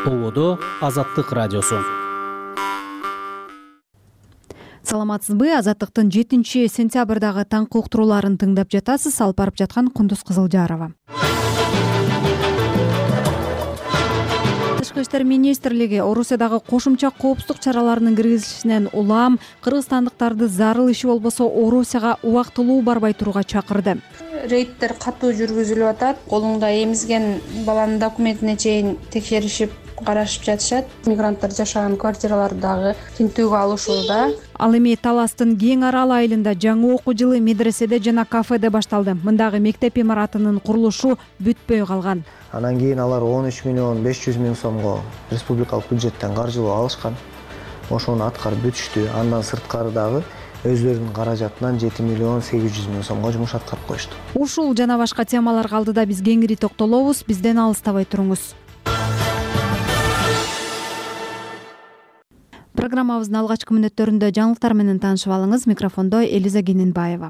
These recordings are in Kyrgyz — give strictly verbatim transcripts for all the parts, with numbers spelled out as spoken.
Ободо Азаттык радиосу. Саламатсызбы? Азаттыктын жетинчи сентябрдагы таңкы уктурууларын тыңдап жатасыз. Алып барып жаткан Кундуз Кызылжарова. Тышкы иштер министрлиги Орусиядагы кошумча коопсуздук чараларынын киргизилишинен улам кыргызстандыктарды зарыл иши болбосо Орусияга убактылуу барбай турууга чакырды. Рейдтер катуу жүргүзүлүп атат. Колуңда эмизген баланын документине чейин текшеришип карашып жатышат. Мигранттар жашаган квартираларды дагы тинтүүгө алышууда. Ал эми Таластын Кең Арал айылында жаңы окуу жылы медреседе жана кафеде башталды. Мындагы мектеп имаратынын курулушу бүтпөй калган. Анан кийин алар он үч миллион беш жүз миң сомго республикалык бюджеттен каржылоо алышкан. Ошону аткарып бүтүштү. Андан сырткары дагы өзлөрүнүн каражатынан жети миллион сегиз жүз миң сомго жумуш аткарып коюшту. Ушул жана башка темаларга алдыда биз кеңири токтолобуз. Бизден алыстабай туруңуз. Программабыздын алгачкы мүнөттөрүндө жаңылыктар менен таанышып алыңыз. Микрофондо Элиза Кененбаева.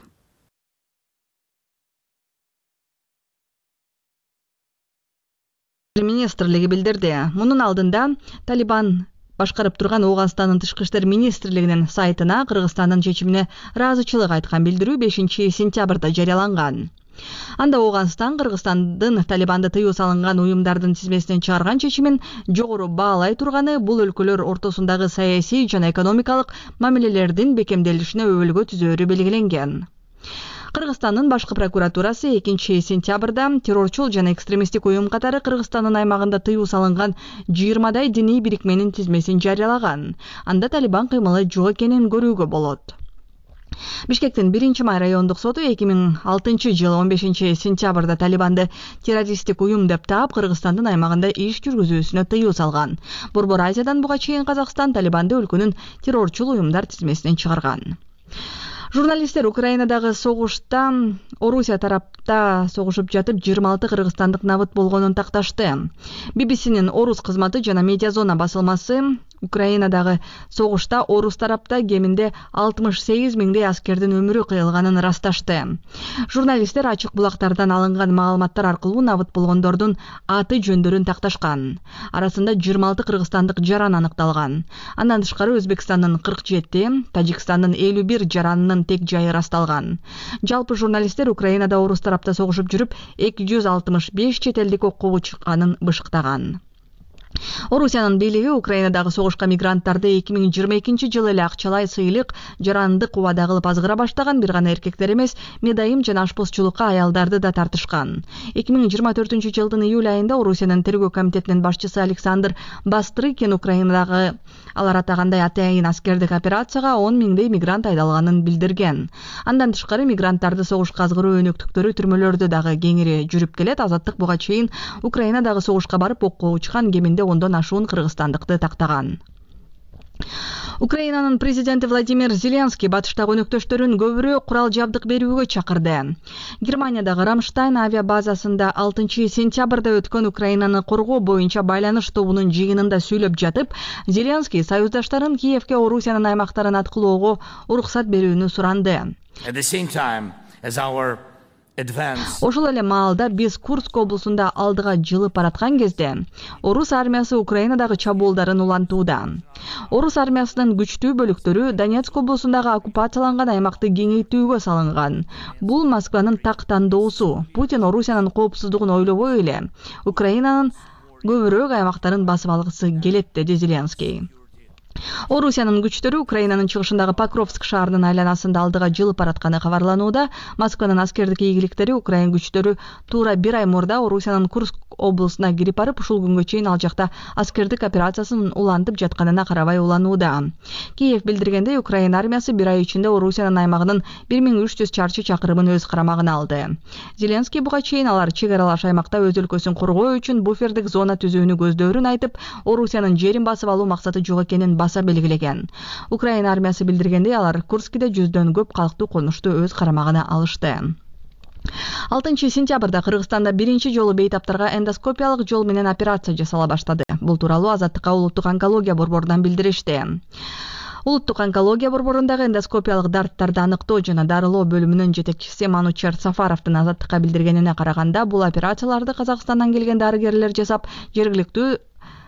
Министрлиги билдирди. Мунун алдында Талибан башкарып турган Ооганстандын тышкы иштер министрлигинин сайтына Кыргызстандын чечимине ыраазычылык айткан билдирүү бешинчи сентябрда жарыяланган. Анда Ооганстан Кыргызстандын Талибанды тыюу салынган уюмдардын тизмесинен чыгарган чечимин жогору баалай турганы, бул өлкөлөр ортосундагы саясий жана экономикалык мамилелердин бекемделишине өбөлгө түзөөрү белгиленген. Кыргызстандын башкы прокуратурасы экинчи сентябрда террорчул жана экстремисттик уюм катары Кыргызстандын аймагында тыюу салынган жыйырмадай диний бирикменин тизмесин жарыялаган. Анда Талибан кыймылы жок экенин көрүүгө болот. Бишкектин биринчи май райондук соту эки миң алтынчы жылы он бешинчи сентябрда Талибанды террористтик уюм деп таап, Кыргызстандын аймагында иш жүргүзүүсүнө тыюу салган. Борбор Азиядан буга чейин Казакстан Талибанды өлкөнүн террорчул уюмдар тизмесинен чыгарган. Журналисттер Украинадагы согушта Орусия тарапта согушуп жатып жыйырма алты кыргызстандык набыт болгонун такташты. би би синин орус кызматы жана Медиазона басылмасы Украинадагы согушта орус тарапта кеминде алтымыш сегиз миңдей аскердин өмүрү кыйылганын ырасташты. Журналисттер ачык булактардан алынган маалыматтар аркылуу набыт болгондордун аты жөндөрүн такташкан. Арасында жыйырма алты кыргызстандык жаран аныкталган. Андан тышкары Өзбекстандын кырк жети, Тажикстандын элүү бир жаранынын тек жайы расталган. Жалпы журналисттер Украинада орус тарапта согушуп жүрүп эки жүз алтымыш беш чет элдик окууга чыкканын бышыктаган. Орусиянын бийлиги Украинадагы согушка мигранттарды эки миң жыйырма экинчи жылы эле акчалай сыйлык, жарандык убада кылып азгыра баштаган. Бир гана эркектер эмес, медайым жана ашпозчулукка аялдарды да тартышкан. эки миң жыйырма төртүнчү жылдын июль айында Орусиянын тергөө комитетинин башчысы Александр Бастрыкин Украинадагы алар атагандай атайын аскердик операцияга он миңдей мигрант айдалганын билдирген. Андан тышкары мигранттарды согушка азгыруу өнөктүктөрү түрмөлөрдө дагы кеңири жүрүп келет. Азаттык буга чейин Украинадагы согушка барып окууга учкан кеминде ондон ашуун кыргызстандыкты тактаган. Украинанын президенти Владимир Зеленский батыштагы өнөктөштөрүн көбүрөөк курал жабдык берүүгө чакырды. Германиядагы Рамштайн авиабазасында алтынчы сентябрда өткөн Украинаны коргоо боюнча байланыш тобунун жыйынында сүйлөп жатып, Зеленский союздаштарын Киевке Орусиянын аймактарын аткылоого уруксат берүүнү суранды. Ошол эле маалда биз Курск облусунда алдыга жылып бараткан кезде орус армиясы Украинадагы чабуулдарын улантууда. Орус армиясынын күчтүү бөлүктөрү Донецк облусундагы оккупацияланган аймакты кеңейтүүгө салынган. Бул Москванын так тандоосу. Путин Орусиянын коопсуздугун ойлобой эле Украинанын көбүрөөк аймактарын басып алгысы келет, деди Зеленский. Орусиянын күчтөрү Украинанын чыгышындагы Покровск шаарынын айланасында алдыга жылып баратканы кабарланууда. Москванын аскердик ийгиликтери Украин күчтөрү туура бир ай мурда Орусиянын Курск облусуна кирип барып, ушул күнгө чейин ал жакта аскердик операциясын улантып жатканына карабай уланууда. Киев билдиргендей, Украин армиясы бир ай ичинде Орусиянын аймагынын бир миң үч жүз чарчы чакырымын өз карамагына алды. Зеленский буга чейин алар чек аралаш аймакта өз өлкөсүн коргоо үчүн буфердик зона түзүүнү көздөөрүн айтып, Орусиянын жерин басып алуу максаты жок экенин баса белгилеген. Украин армиясы билдиргендей, алар Курскиде жүздөн көп калктуу конушту өз карамагына алышты. алтынчы сентябрда Кыргызстанда биринчи жолу бейтаптарга эндоскопиялык жол менен операция жасала баштады. Бул тууралуу Азаттыкка улуттук онкология борборунан билдиришти. Улуттук онкология борборундагы эндоскопиялык дарттарды аныктоо жана дарылоо бөлүмүнүн жетекчиси Манучар Сафаровдун Азаттыкка билдиргенине караганда, бул операцияларды Казакстандан келген дарыгерлер жасап, жергиликтүү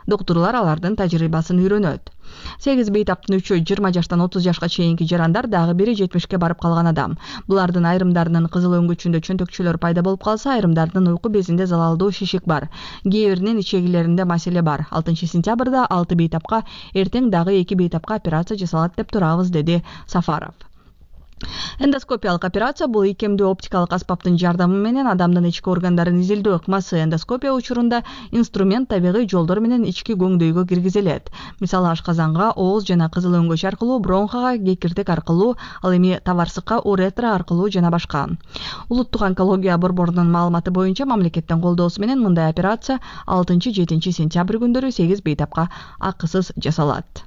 Доктурлар алардын тажрыйбасын үйрөнөт. сегиз бейтаптын үчөө жыйырма жаштан отуз жашка чейинки жарандар, дагы бири жетимишке барып калган адам. Булардын айрымдарынын кызыл өңгүчүндө чөнтөкчөлөр пайда болуп калса, айрымдардын уйку безинде залалдуу шишик бар. Кээ биринин ичегилеринде маселе бар. алтынчы сентябрда алты бейтапка, эртең дагы эки бейтапка операция жасалат деп турабыз, деди Сафаров. Эндоскопиялык операция бул икемдүү оптикалык аспаптын жардамы менен адамдын ички органдарын изилдөө ыкмасы. Эндоскопия учурунда инструмент табигый жолдор менен ички көңдөйгө киргизилет. Мисалы ашказанга, ооз жана кызыл өңгөч аркылуу, бронхага, кекиртек аркылуу, ал эми табарсыкка, уретра аркылуу жана башка. Улуттук онкология борборунун маалыматы боюнча мамлекеттин колдоосу менен мындай операция алтынчы жетинчи сентябрь күндөрү сегиз бейтапка акысыз жасалат.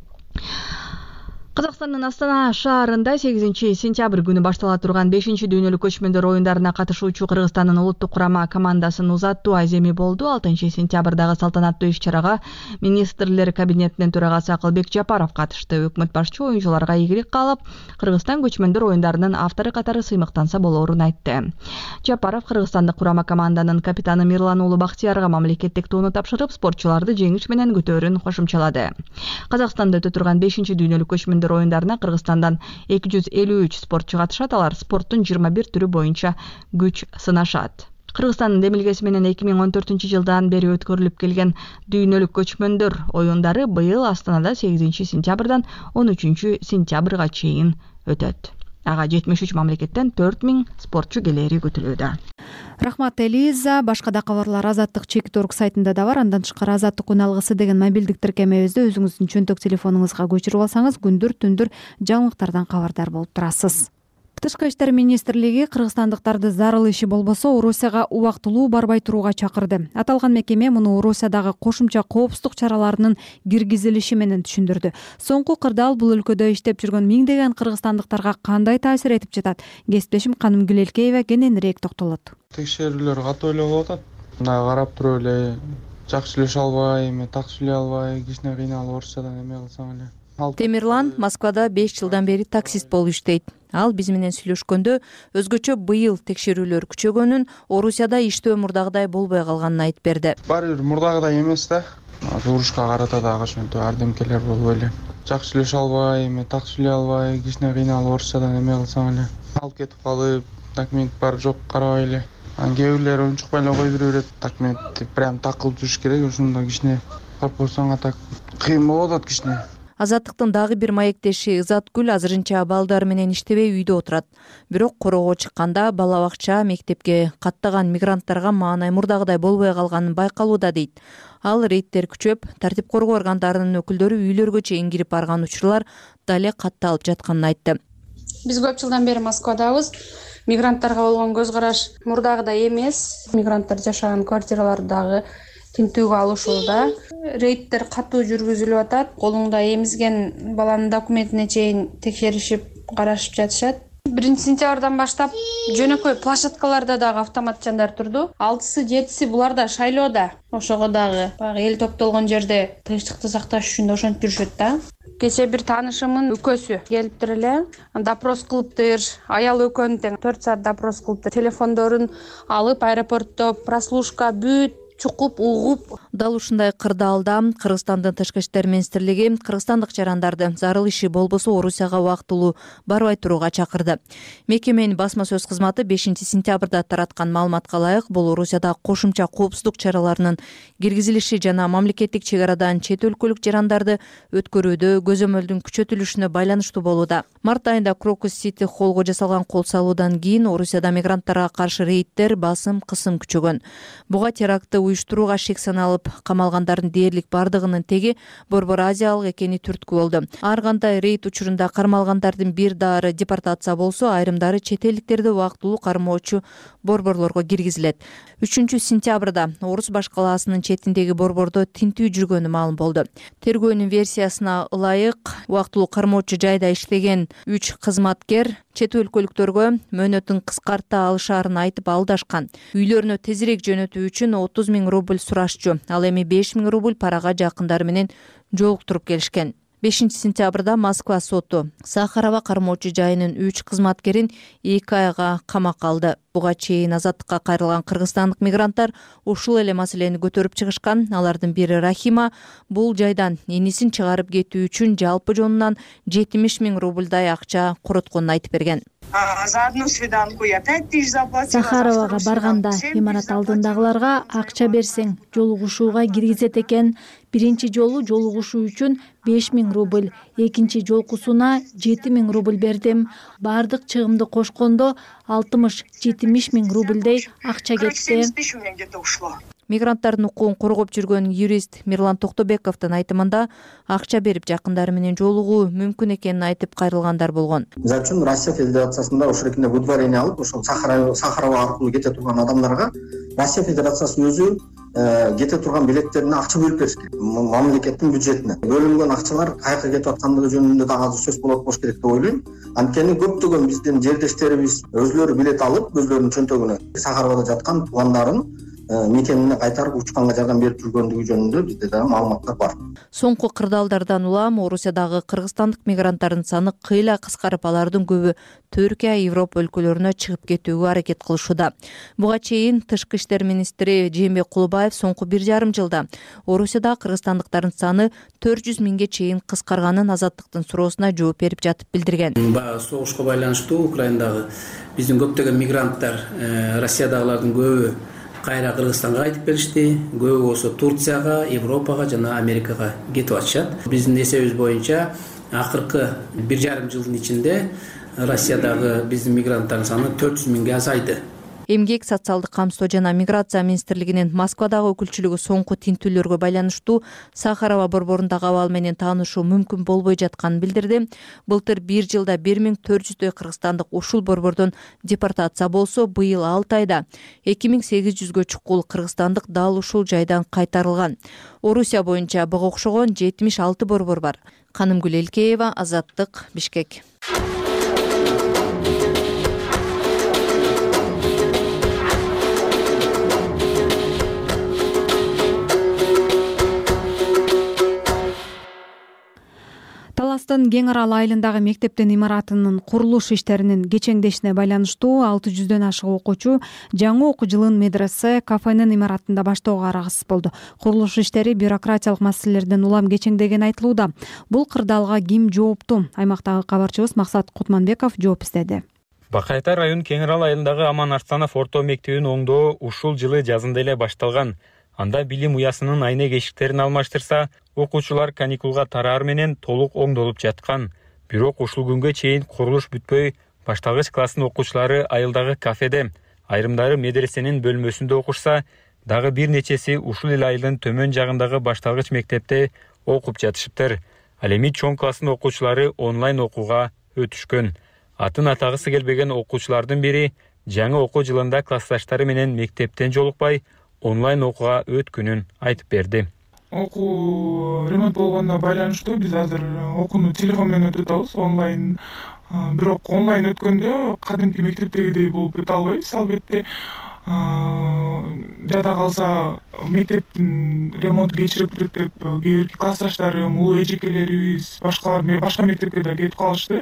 Казакстандын Астана шаарында сегизинчи сентябрь күнү баштала турган бешинчи дүйнөлүк көчмөндөр оюндарына катышуучу Кыргызстандын улуттук курама командасын узаттуу аземи болду. алтынчы сентябрдагы салтанаттуу иш-чарага министрлер кабинетинин төрагасы Акылбек Жапаров катышты. Өкмөт башчы оюнчуларга ийгилик каалап, Кыргызстан көчмөндөр оюндарынын автору катары сыймыктанса болоорун айтты. Жапаров Кыргызстандык курама команданын капитаны Мирлан уулу Бактиярга мамлекеттик тууну тапшырып, спортчуларды жеңиш менен күтөөрүн кошумчалады. Казакстанда өтө турган бешинчи дүйнөлүк көчмөндөр оюндарына Кыргызстандан эки жүз элүү үч спортчу катышат. Алар спорттун жыйырма бир түрү боюнча күч сынашат. Кыргызстандын демилгеси менен эки миң он төртүнчү жылдан бери өткөрүлүп келген дүйнөлүк көчмөндөр оюндары быйыл Астанада сегизинчи сентябрдан он үчүнчү сентябрга чейин өтөт. Ага жетимиш үч мамлекеттен төрт миң спортчу келери күтүлүүдө. Рахмат Элиза. Башка да кабарлар Азаттык чекит орг сайтында да бар. Андан тышкары Азаттык үн алгысы деген мобилдик тиркемебизди өзүңүздүн чөнтөк телефонуңузга көчүрүп алсаңыз, күндүр түндүр жаңылыктардан кабардар болуп турасыз. Тышкы иштер министрлиги кыргызстандыктарды зарыл иши болбосо Орусияга убактылуу барбай турууга чакырды. Аталган мекеме муну Орусиядагы кошумча коопсуздук чараларынын киргизилиши менен түшүндүрдү. Соңку кырдаал бул өлкөдө иштеп жүргөн миңдеген кыргызстандыктарга кандай таасир этип жатат? Кесиптешим Каным Гүлелкеева кененирээк токтолот. Текшерүүлөр катуу эле болуп атат. Мына карап туруп эле жакшы сүйлөшө албай, эми так сүйлөй албай, кичине кыйналып орусчадан эме кылсаң эле. Темирлан Москвада беш жылдан бери таксист болуп иштейт. Ал биз менен сүйлөшкөндө өзгөчө быйыл текшерүүлөр күчөгөнүн, Орусияда иштөө мурдагыдай болбой калганын айтып берди. Баары бир мурдагыдай эмес да. Турушка карата дагы ошентип ардемкелер болбой эле. Жакшы сүйлөшө албай, эми так сүйлөй албай, кичине кыйналып орусчадан эме кылсаң эле. Алып кетип калып, документ бар жок карабай эле. Анан кээ бирлери унчукпай эле кой берет. Документти прям так кылып жүрүш керек. Ошондо кичине корпосоңа так кыйын болуп атат кичине. Азаттыктын дагы бир маектеши Ызаткүл азырынча балдар менен иштебей үйдө отурат. Бирок короого чыкканда бала бакча, мектепке каттаган мигранттарга маанай мурдагыдай болбой калганын байкалууда дейт. Ал рейдтер күчөп, тартип коргоо органдарынын өкүлдөрү үйлөргө чейин кирип барган учурлар дале катталып жатканын айтты. Биз көп жылдан бери Москвадабыз. Мигранттарга болгон көз караш мурдагыдай эмес. Мигранттар жашаган квартиралардагы тинтүүгө алышууда. Рейдтер катуу жүргүзүлүп атат. Колуңда эмизген баланын документине чейин текшеришип, карашып жатышат. биринчи сентябрдан баштап жөнөкөй площадкаларда дагы автоматчандар турду. алтысы жетиси булар да шайлоодо. Ошого дагы баягы эл топтолгон жерде тынчтыкты сакташ үчүн ошентип жүрүшөт да. Кече бир таанышымын өкөсү келиптир эле, допрос кылыптыр. Аял экөөнү тең төрт саат допрос кылыптыр. Телефондорун алып аэропортто прослушка бүт чукуп, угуп. Дал ушундай кырдаалда Кыргызстандын Тышкы иштер министрлиги кыргызстандык жарандарды зарыл иши болбосо Орусияга убактылуу барбай турууга чакырды. Мекеменин басма сөз кызматы бешинчи сентябрда тараткан маалыматка ылайык, бул Орусияда кошумча коопсуздук чараларынын киргизилиши жана мамлекеттик чек арадан чет өлкөлүк жарандарды өткөрүүдө көзөмөлдүн күчөтүлүшүнө байланыштуу болууда. Март айында Крокус Сити холлго жасалган кол салуудан кийин Орусияда мигранттарга каршы рейдтер, басым, кысым күчөгөн. Буга терактты уюштурууга шек саналып камалгандардын дээрлик бардыгынын теги Борбор Азиялык экени түрткү болду. Ар кандай рейд учурунда кармалгандардын бир дары депортация болсо, айрымдары чет элдиктерди убактылуу кармоочу борборлорго киргизилет. үчүнчү сентябрда Орус баш калаасынын четиндеги борбордо тинтүү жүргөнү маалым болду. Тергөөнүн версиясына ылайык, убактылуу кармоочу жайда иштеген үч кызматкер чет өлкөлүктөргө мөөнөтүн кыскарта алышаарын айтып алдашкан. Үйлөрүнө тезирээк жөнөтүү үчүн отуз миң рубль сурашчу. Ал эми беш миң рубль парага жакындары менен жолуктуруп келишкен. бешинчи сентябрда Москва соту Сахарова кармоочу жайынын үч кызматкерин эки айга камакка алды. Буга чейин азаттыкка кайрылган кыргызстандык мигранттар ушул эле маселени көтөрүп чыгышкан. Алардын бири Рахима бул жайдан энисин чыгарып кетүү үчүн жалпы жонунан жетимиш миң рубльдай акча коротконун айтып берген. За одну свиданку я пять тысяч заплатила. Сахаровага барганда имарат алдындагыларга акча берсең жолугушууга киргизет экен. Биринчи жолу жолугушуу үчүн беш миң рубль, экинчи жолкусуна жети миң рубль бердим. Бардык чыгымды кошкондо алтымыш жетимиш миң рубльдей акча кетти. Мигранттардын укугун коргоп жүргөн юрист Мирлан Токтобековдун айтымында акча берип жакындары менен жолугуу мүмкүн экенин айтып кайрылгандар болгон. За үчүн Россия Федерациясында ошол эркинде выдворение алып, ошол Сахарова аркылуу кете турган адамдарга Россия Федерациясынын өзү кете турган билеттерине акча бөлүп бериш керек. Мамлекеттин бюджетине бөлүнгөн акчалар кайерге кетип аткандыгы жөнүндө да азыр сөз болот болуш керек деп ойлойм. Анткени көптөгөн биздин жердештерибиз өзлөрү билет алып, өзлөрүнүн чөнтөгүнө Сахаровада жаткан туугандарын мекенине кайтарып учканга жардам берип жүргөндүгү жөнүндө бизде да маалыматтар бар. Соңку кырдаалдардан улам Орусиядагы кыргызстандык мигранттардын саны кыйла кыскарып, алардын көбү Түркия, Европа өлкөлөрүнө чыгып кетүүгө аракет кылышууда. Буга чейин Тышкы иштер министри Жээнбек Кулубаев соңку бир жарым жылда Орусияда кыргызстандыктардын саны төрт жүз миңге чейин кыскарганын Азаттыктын суроосуна жооп берип жатып билдирген. Баягы согушка байланыштуу Украинадагы биздин көптөгөн мигранттар, Россиядагылардын көбү кайра Кыргызстанга кайтып келишти. Көбү болсо Турцияга, Европага жана Америкага кетип атышат. Биздин эсебибиз боюнча акыркы бир жарым жылдын ичинде Россиядагы биздин мигранттардын саны төрт жүз миңге азайды. Эмгек, социалдык камсоо жана миграция министрлигинин Москвадагы өкүлчүлүгү соңку тинтүүлөргө байланыштуу Сахарова борборундагы абал менен таанышуу мүмкүн болбой жатканын билдирди. Былтыр бир жылда бир миң төрт жүздөй кыргызстандык ушул борбордон депортация болсо, быйыл алты айда эки миң сегиз жүзгө чукул кыргызстандык дал ушул жайдан кайтарылган. Орусия боюнча буга окшогон жетимиш алты борбор бар. Канымгүл Элкеева, Азаттык, Бишкек. Таластын Кең Арал айылындагы мектептин имаратынын курулуш иштеринин кечеңдешине байланыштуу алты жүздөн ашык окуучу жаңы окуу жылын медресе кафенин имаратында баштоого араксыз болду. Курулуш иштери бюрократиялык маселелерден улам кечеңдеген айтылууда. Бул кырдаалга ким жоопту? Аймактагы кабарчыбыз Максат Кутманбеков жооп издеди. Бакайта район Кең Арал айылындагы Аман Арсланов орто мектебин оңдоо ушул жылы жазында эле башталган. Анда билим уясынын айнек эшиктерин алмаштырса, окуучулар каникулга тараар менен толук оңдолуп жаткан. Бирок ушул күнгө чейин курулуш бүтпөй, башталгыч класстын окуучулары айылдагы кафеде, айрымдары медресенин бөлмөсүндө окушса, дагы бир нечеси ушул эле айылдын төмөн жагындагы башталгыч мектепте окуп жатышыптыр. Ал эми чоң класстын окуучулары онлайн окууга өтүшкөн. Атын атагысы келбеген окуучулардын бири жаңы окуу жылында классташтары менен мектептен жолукпай, онлайн окууга өткөнүн айтып берди. Окуу ремонт болгонуна байланыштуу биз азыр окууну телефон менен өтүп атабыз, онлайн. Бирок онлайн өткөндө кадимки мектептегидей болуп өтө албайбыз. Албетте жада калса мектептин ремонту кечирип кетет деп кээ бир классташтарым, улуу эжекелерибиз башкалар башка мектепке да кетип калышты.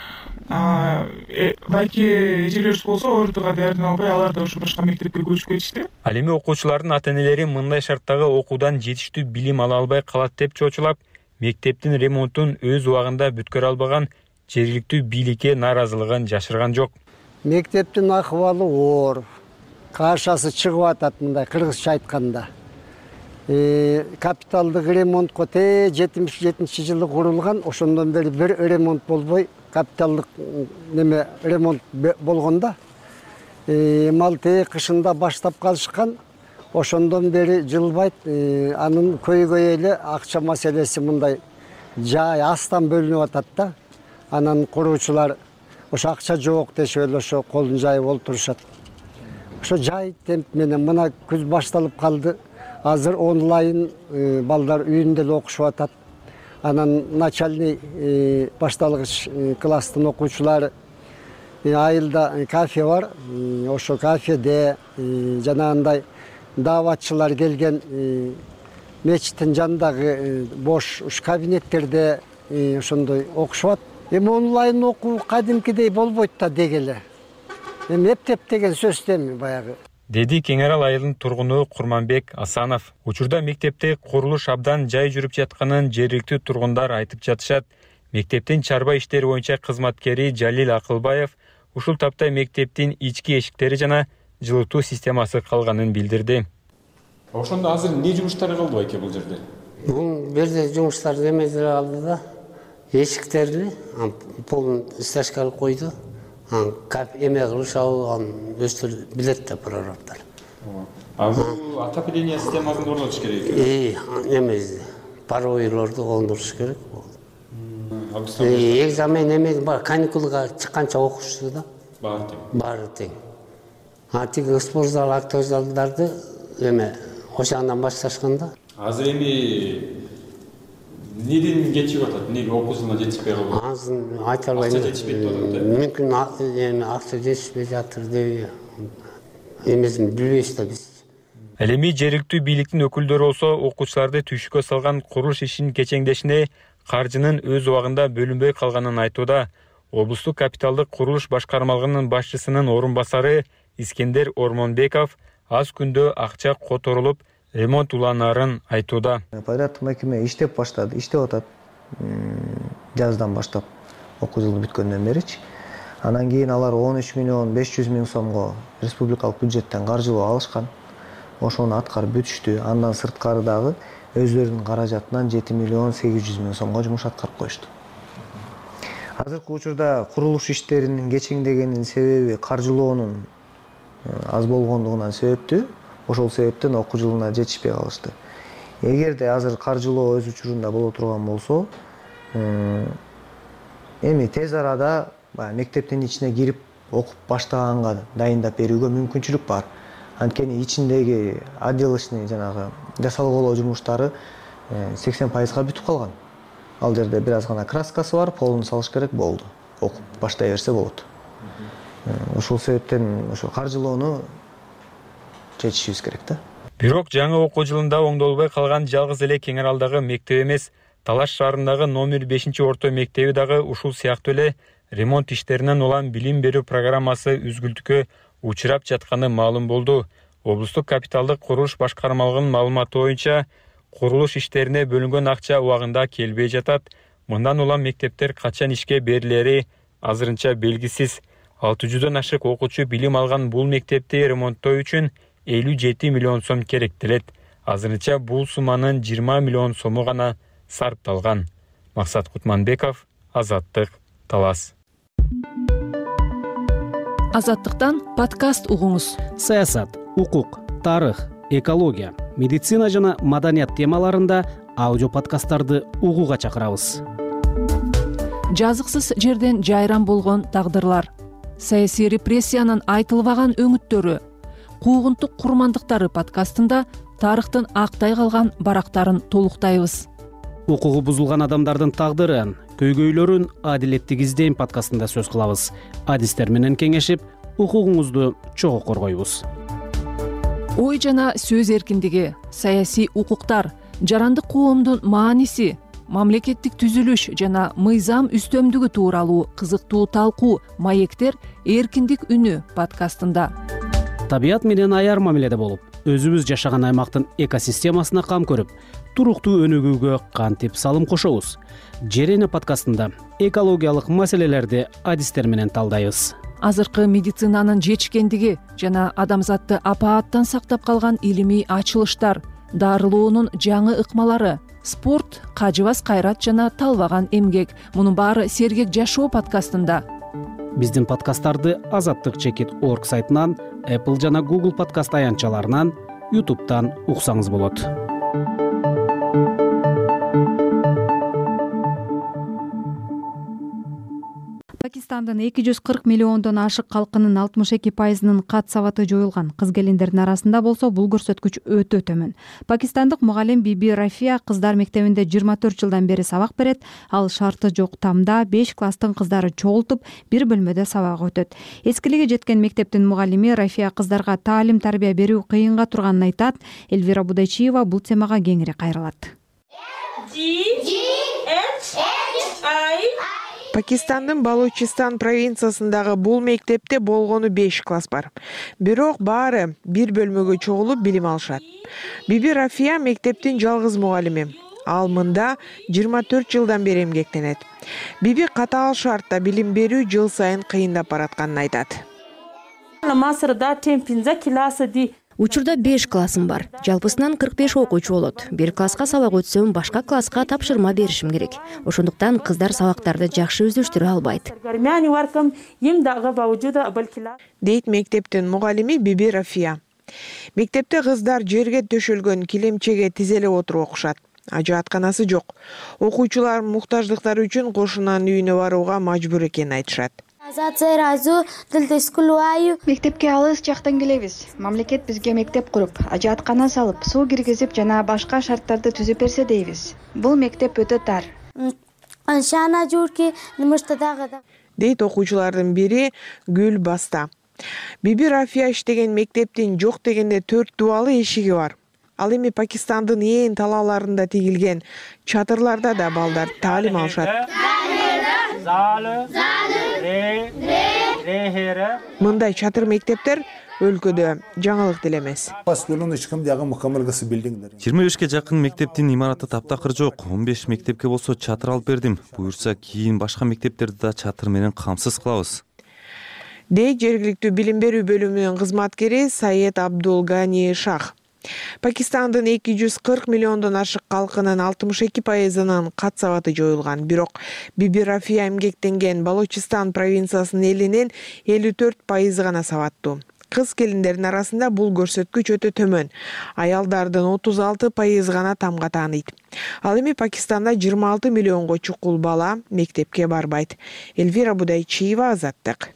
Байки эжелерибиз болсо ортуга даярдана албай, алар да ошо башка мектепке көчүп кетишти. Ал эми окуучулардын ата-энелери мындай шарттагы окуудан жетиштүү билим ала албай калат деп чочулап, мектептин ремонтун өз убагында бүткөрө албаган жергиликтүү бийликке нааразылыгын жашырган жок. Мектептин акыбалы оор, кашасы чыгып атат, мындай кыргызча айтканда. Капиталдык ремонтко те жетимиш жетинчи жылы курулган, ошондон бери бир ремонт болбой, капиталдык неме ремонт болгондо малте кышында баштап калышкан, ошондон бери жылбайт. Анын көйгөй эле акча маселеси мындай жай астан бөлүнүп атат да. Анан куруучулар ошо акча жок дешип эле ошо колун жайып олтурушат. Ошо жай темп менен мына күз башталып калды. Азыр онлайн балдар үйүндө эле окушуп атат. Анан начальный башталгыч класстын окуучулары айылда кафе бар. Ошо кафеде жанагындай дааватчылар келген мечиттин жанындагы бош кабинеттерде ошондой окушат. Эми онлайн окуу кадимкидей болбойт да дегеле. Эми эптеп деген сөз эми баягы. Деди Кең Арал айылынын тургуну Курманбек Асанов. Учурда мектепте курулуш абдан жай жүрүп жатканын жергиликтүү тургундар айтып жатышат. Мектептин чарба иштери боюнча кызматкери Жалил Акылбаев ушул тапта мектептин ички эшиктери жана жылытуу системасы калганын билдирди. Ошондо азыр эмне жумуштар кылды байке бул жерде? Бул жерде жумуштар эме деле калды да. Эшиктерди полный стяжка кылып койду. Эме кылышабы өздөрү билет да прорабтар. А бул отопление системасын орнотуш керек экен. Э, эме паройлорду кондуруш керек болду. Экзамен эме бар, каникулга чыкканча окушту да. Баары тең. Баары тең. А тиги спорт зал, актер залдарды эме ошондон башташканда. Азыр эми неден кетип атат? Неге окуу жылына жетишпей калды? Азыр айта албайм. Акча жетишпейт деп атат. Мүмкүн эми акча жетишпей жатыр деп эмесин билбейбиз да биз. Ал эми жергиликтүү бийликтин өкүлдөрү болсо окуучуларды түйшүккө салган курулуш ишинин кечеңдешине каржынын өз убагында бөлүнбөй калганын айтууда. Облустук капиталдык курулуш башкармалыгынын башчысынын орун басары Искендер Ормонбеков аз күндө акча которулуп ремонт уланарын айтууда. Подряддык мекеме иштеп баштады, иштеп атат. Жаздан баштап окуу жылы бүткөндөн беричи. Анан кийин алар он үч миллион беш жүз миң сомго республикалык бюджеттен каржылоо алышкан. Ошону аткарып бүтүштү. Андан сырткары дагы өздөрүнүн каражатынан жети миллион сегиз жүз миң сомго жумуш аткарып коюшту. Азыркы учурда курулуш иштеринин кечеңдегенин себеби каржылоонун аз болгондугунан себептүү. Ошол себептен окуу жылына жетишпей калышты. Эгерде азыр каржылоо өз учурунда боло турган болсо, эми тез арада мектептин ичине кирип окуп баштаганга дайындап берүүгө мүмкүнчүлүк бар. Анткени ичиндеги отделочный жанагы жасалгылоо жумуштары сексен пайызга бүтүп калган. Ал жерде бир аз гана краскасы бар, полун салыш керек болду. Окуп баштай берсе болот. Ошол себептен ошо каржылоону чечишибиз керек да. Бирок жаңы окуу жылында оңдолбой калган жалгыз эле Кең Аралдагы мектеп эмес, Талаш шаарындагы номер бешинчи орто мектеби дагы ушул сыяктуу эле ремонт иштеринен улам билим берүү программасы үзгүлтүккө учурап жатканы маалым болду. Облустук капиталдык курулуш башкармалыгынын маалыматы боюнча, курулуш иштерине бөлүнгөн акча убагында келбей жатат. Мындан улам мектептер качан ишке берилери азырынча белгисиз. алты жүздөн ашык окуучу билим алган бул мектепти ремонттоо үчүн элүү жети миллион сом керектелет. Азырынча бул сумманын жыйырма миллион сому гана сарпталган. Максат Кутманбеков, Азаттык, Талас. Азаттыктан подкаст угуңуз. Саясат, укук, тарых, экология, медицина жана маданият темаларында аудио подкасттарды угууга чакырабыз. Жазыксыз жерден жайран болгон тагдырлар, саясий репрессиянын айтылбаган өңүттөрү, куугунтук курмандыктары подкастында тарыхтын актай калган барактарын толуктайбыз. Укугу бузулган адамдардын тагдырын, көйгөйлөрүн адилеттик издейм подкастында сөз кылабыз. Адистер менен кеңешип, укугуңузду чогуу коргойбуз. Ой жана сөз эркиндиги, саясий укуктар, жарандык коомдун мааниси, мамлекеттик түзүлүш жана мыйзам үстөмдүгү тууралуу кызыктуу талкуу маектер эркиндик үнү подкастында. Табият менен аяр мамиледе болуп, өзүбүз жашаган аймактын экосистемасына кам көрүп, туруктуу өнүгүүгө кантип салым кошобуз. Жерене подкастында экологиялык маселелерди адистер менен талдайбыз. Азыркы медицинанын жетишкендиги жана адамзатты апааттан сактап калган илимий ачылыштар, дарылоонун жаңы ыкмалары, спорт, кажыбас кайрат жана талбаган эмгек. Мунун баары сергек жашоо подкастында. Биздин подкасттарды азаттык чекит орг сайтынан, Apple жана Google подкаст аянтчаларынан, YouTube'дан уксаңыз болот. Пакистандын эки жүз кырк миллиондон ашык калкынын алтымыш эки пайызынын кат сабаты жоюлган. Кыз келиндердин арасында болсо бул көрсөткүч өтө төмөн. Пакистандык мугалим Биби Рафия кыздар мектебинде жыйырма төрт жылдан бери сабак берет. Ал шарты жок тамда беш класстын кыздары чогултуп, бир бөлмөдө сабак өтөт. Эскилиги жеткен мектептин мугалими Рафия кыздарга таалим тарбия берүү кыйынга турганын айтат. Элвира Будайчиева бул темага кеңири кайрылат. Пакистандын Балучистан провинциясындагы бул мектепте болгону беш класс бар. Бирок баары бир бөлмөгө чогулуп билим алышат. Биби Рафия мектептин жалгыз мугалими. Ал мында жыйырма төрт жылдан бери эмгектенет. Биби катаал шартта билим берүү жыл сайын кыйындап баратканын айтат. Учурда беш классым бар. Жалпысынан кырк беш окуучу болот. Бир класска сабак өтсөм, башка класска тапшырма беришим керек. Ошондуктан кыздар сабактарды жакшы өздөштүрө албайт. Дейт мектептин мугалими Биби Рафия. Мектепте кыздар жерге төшөлгөн килемчеге тизелеп отуруп окушат. Ажыатканасы жок. Окуучулар муктаждыктары үчүн кошунанын үйүнө барууга мажбур экенин айтышат. Мектепке алыс жактан келебиз. Мамлекет бизге мектеп куруп, ажыаткана салып, суу киргизип жана башка шарттарды түзүп берсе дейбиз. Бул мектеп өтө тар. Дейт окуучулардын бири Гүл Баста. Биби Рафия иштеген мектептин жок дегенде төрт дубалы эшиги бар. Ал эми Пакистандын ээн талааларында тигилген чатырларда да балдар таалим алышат. Мындай чатыр мектептер өлкөдө жаңылык деле эмес. жыйырма бешке жакын мектептин имараты таптакыр жок. он беш мектепке болсо чатыр алып бердим. Буюрса кийин башка мектептерди да чатыр менен камсыз кылабыз. Дейт жергиликтүү билим берүү бөлүмүнүн кызматкери Саед Абдулгани Шах. Пакистандын эки жүз кырк миллиондон ашык калкынын алтымыш эки пайызынын кат сабаты жоюлган. Бирок Биби Рафия эмгектенген Балучистан провинциясынын элинин элүү төрт пайызы гана сабаттуу. Кыз келиндердин арасында бул көрсөткүч өтө төмөн. Аялдардын отуз алты пайызы гана тамга тааныйт. Ал эми Пакистанда жыйырма алты миллионго чукул бала мектепке барбайт. Эльвира Будайчиева, Азаттык.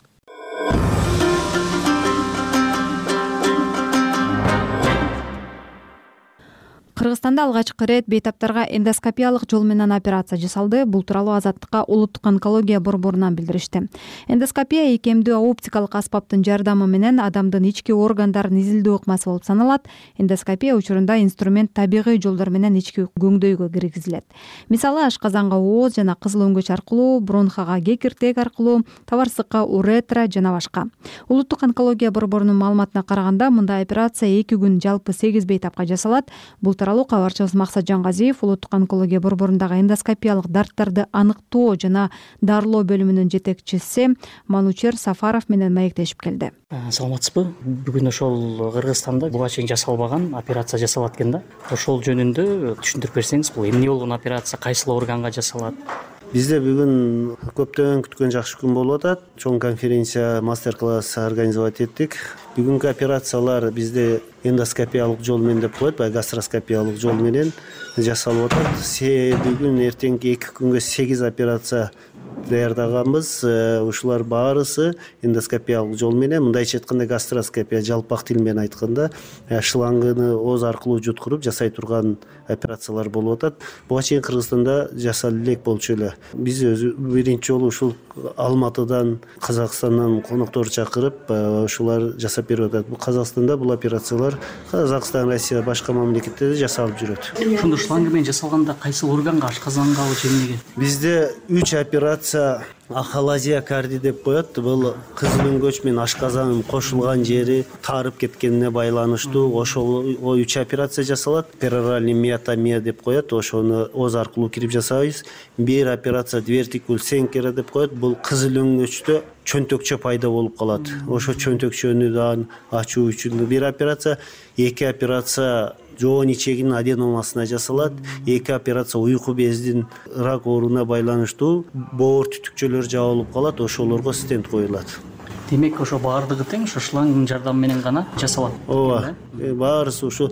Кыргызстанда алгачкы ирет бейтаптарга эндоскопиялык жол менен операция жасалды. Бул тууралуу Азаттыкка улуттук онкология борборунан билдиришти. Эндоскопия ийкемдүү оптикалык аспаптын жардамы менен адамдын ички органдарын изилдөө ыкмасы болуп саналат. Эндоскопия учурунда инструмент табигый жолдор менен ички көңдөйгө киргизилет. Мисалы, ашказанга ооз жана кызыл өңгөч аркылуу, бронхага кекиртек аркылуу, табарсыкка уретра жана башка. Улуттук онкология борборунун маалыматына караганда, мындай операция эки күн жалпы сегиз бейтапка жасалат. Бул тууралуу кабарчыбыз Максат Жангазиев улуттук онкология борборундагы эндоскопиялык дарттарды аныктоо жана дарылоо бөлүмүнүн жетекчиси Манучер Сафаров менен маектешип келди. Саламатсызбы? Бүгүн ошол Кыргызстанда буга чейин жасалбаган операция жасалат экен да. Ошол жөнүндө түшүндүрүп берсеңиз, бул эмне болгон операция, кайсыл органга жасалат? Бизде бүгүн көптөн күткөн жакшы күн болуп атат. Чоң конференция, мастер-класс организовать эттик. Бүгүнкү операциялар бизде эндоскопиялык жол менен деп коет, бай гастроскопиялык жол менен жасалып атат. Бүгүн эртеңки эки күнгө сегиз операция даярдаганбыз. Ушулар баарысы эндоскопиялык жол менен, мындайча айтканда гастроскопия, жалпак тил менен айтканда шлангыны ооз аркылуу жуткуруп жасай турган операциялар болуп атат. Буга чейин Кыргызстанда жасалып элек болчу эле. Биз өзү биринчи жолу ушул Алматыдан, Казакстандан конокторду чакырып, ушулар жасап берип атат. Бул Казакстанда бул операциялар Казакстан, Россия, башка мамлекеттерде жасалып жүрөт. Ошондо шланг менен жасалганда кайсы органга, ашказангабы же эмнеге? Бизде үч операция ахалазия карди деп коет. Бул кызыл өңгөч менен ашказанын кошулган жери тарып кеткенине байланыштуу. Ошол үч операция жасалат. Пероральный миотомия деп коет. Ошону ооз аркылуу кирип жасайбыз. Бир операция дивертикул сенкера деп коет. Бул кызыл өңгөчтө чөнтөкчө пайда болуп калат. Ошо чөнтөкчөнү да ачуу үчүн бир операция, эки операция жоон ичегинин аденомасына жасалат. Эки операция уйку бездин рак ооруна байланыштуу боор түтүкчөлөр жабылып калат, ошолорго стенд коюлат. Демек, ошо баардыгы тең ошо шлангдын жардамы менен гана жасалат. Ооба, баарысы ушу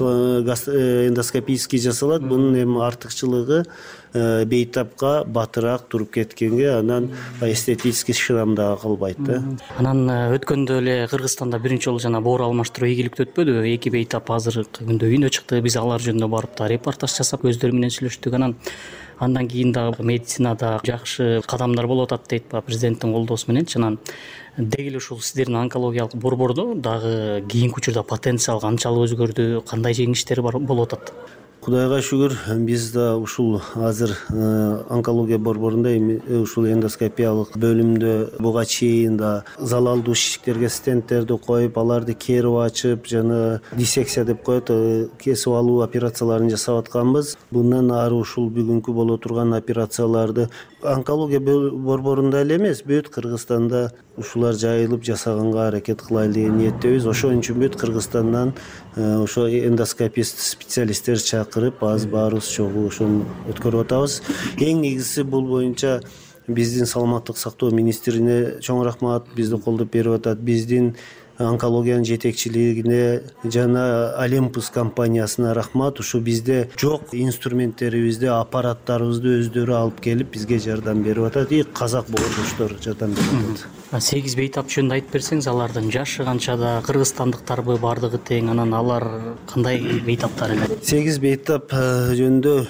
эндоскопийский жасалат. Бунун эми артыкчылыгы бейтапка батыраак туруп кеткенге, анан эстетический шрам да калбайт да. Анан өткөндө эле Кыргызстанда биринчи жолу жана боор алмаштыруу ийгиликтүү өтпөдү. Эки бейтап азыркы күндө үйүнө чыкты. Биз алар жөнүндө барып да репортаж жасап, өздөрү менен сүйлөштүк. Анан андан кийин дагы медицинада жакшы кадамдар болуп атат дейт президенттин колдоосу менен. Анан деги эле ушул сиздердин онкологиялык борбордо дагы кийинки учурда потенциал канчалык өзгөрдү, кандай жеңиштер болуп атат? кудайга шүгүр биз да ушул азыр онкология борборунда эми ушул эндоскопиялык бөлүмдө буга чейин да залалдуу шишиктерге стенттерди коюп, аларды керип ачып, жана диссекция деп коет, кесип алуу операцияларын жасап атканбыз. Bundan ары ушул бүгүнкү боло турган операцияларды онкология борборунда эле эмес, бүт Кыргызстанда ушулар жайылып жасаганга аракет кылайлы деген ниеттебиз. Ошон үчүн бүт Кыргызстандан ошо эндоскопист специалисттер чакырып, азыр баарыбыз чогуу ошону өткөрүп атабыз. Эң негизгиси бул боюнча биздин саламаттык сактоо министрине чоң рахмат, бизди колдоп берип атат. Биздин онкологиянын жетекчилигине жана Олимпус компаниясына рахмат. Ушу бизде жок инструменттерибизди, аппараттарыбызды өздөрү алып келип бизге жардам берип атат. И казак боордоштор жардам берип атат. сегиз бейтап жөнүндө айтып берсеңиз, алардын жашы канчада, кыргызстандыктарбы баардыгы тең, анан алар кандай бейтаптар эле? сегиз бейтап жөнүндө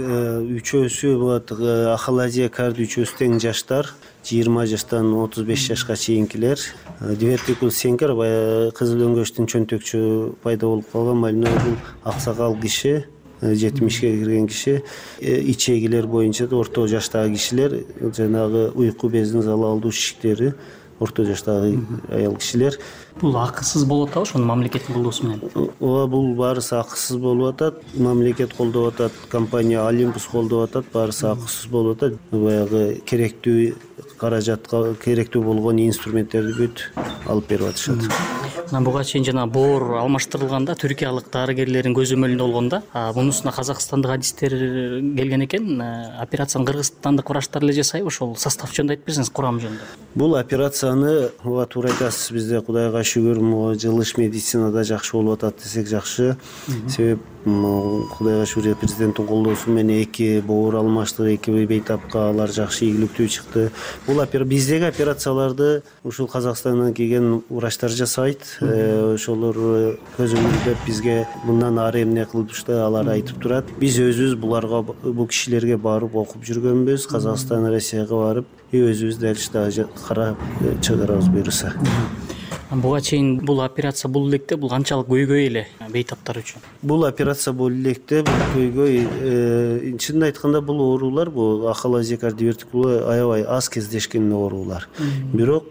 үчөөсү Ахаладия Кард үчөөсү тең жаштар, жыйырма жаштан отуз беш жашка чейинкилер. Дивертикул сенкер баягы кызыл өңгөчтүн чөнтөкчү пайда болуп калган, мальной бул аксакал киши, жетимишке кирген киши. Ичегилер боюнча да орто жаштагы кишилер, жанагы уйку безинин залалдуу шишиктери орто жаштагы аял кишилер. Бул акысыз болуп атабы, ошону мамлекеттин колдоосу менен? Ооба, бул баарысы акысыз болуп атат. Мамлекет колдоп атат, компания Олимпус колдоп атат, баарысы акысыз болуп атат. Баягы керектүү каражатка керектүү болгон инструменттерди бүт алып берип атышат. Анан буга чейин жана боор алмаштырылганда түркиялык дарыгерлердин көзөмөлүндө болгонда, мунусуна казакстандык адистер келген экен. Операцияны кыргызстандык врачтар эле жасайбы? Ошол состав жөнүндө айтып берсеңиз, курам жөнүндө. Бул операцияны ооба туура айтасыз, бизде кудайга шүгүр жылыш медицинада жакшы болуп атат десек жакшы. Себеп кудайга шүгүр президенттин колдоосу менен эки боор алмаштык, эки бейтапка алар жакшы ийгиликтүү чыкты. Бул биздеги операцияларды ушул Казакстандан келген врачтар жасайт. Ошолор көзөмөлдөп бизге мындан ары эмне кылышты алар айтып турат. Биз өзүбүз буларга, бул кишилерге барып окуп жүргөнбүз. Казакстан, Россияга барып, өзүбүз дальше карап чыгарабыз буюрса. Буга чейин бул операция бул электе бул канчалык көйгөй эле бейтаптар үчүн? Бул операция бул электе бул көйгөй, чынын айтканда бул оорулар, бул ахалазия кардивертикулы аябай аз кездешкен оорулар. Бирок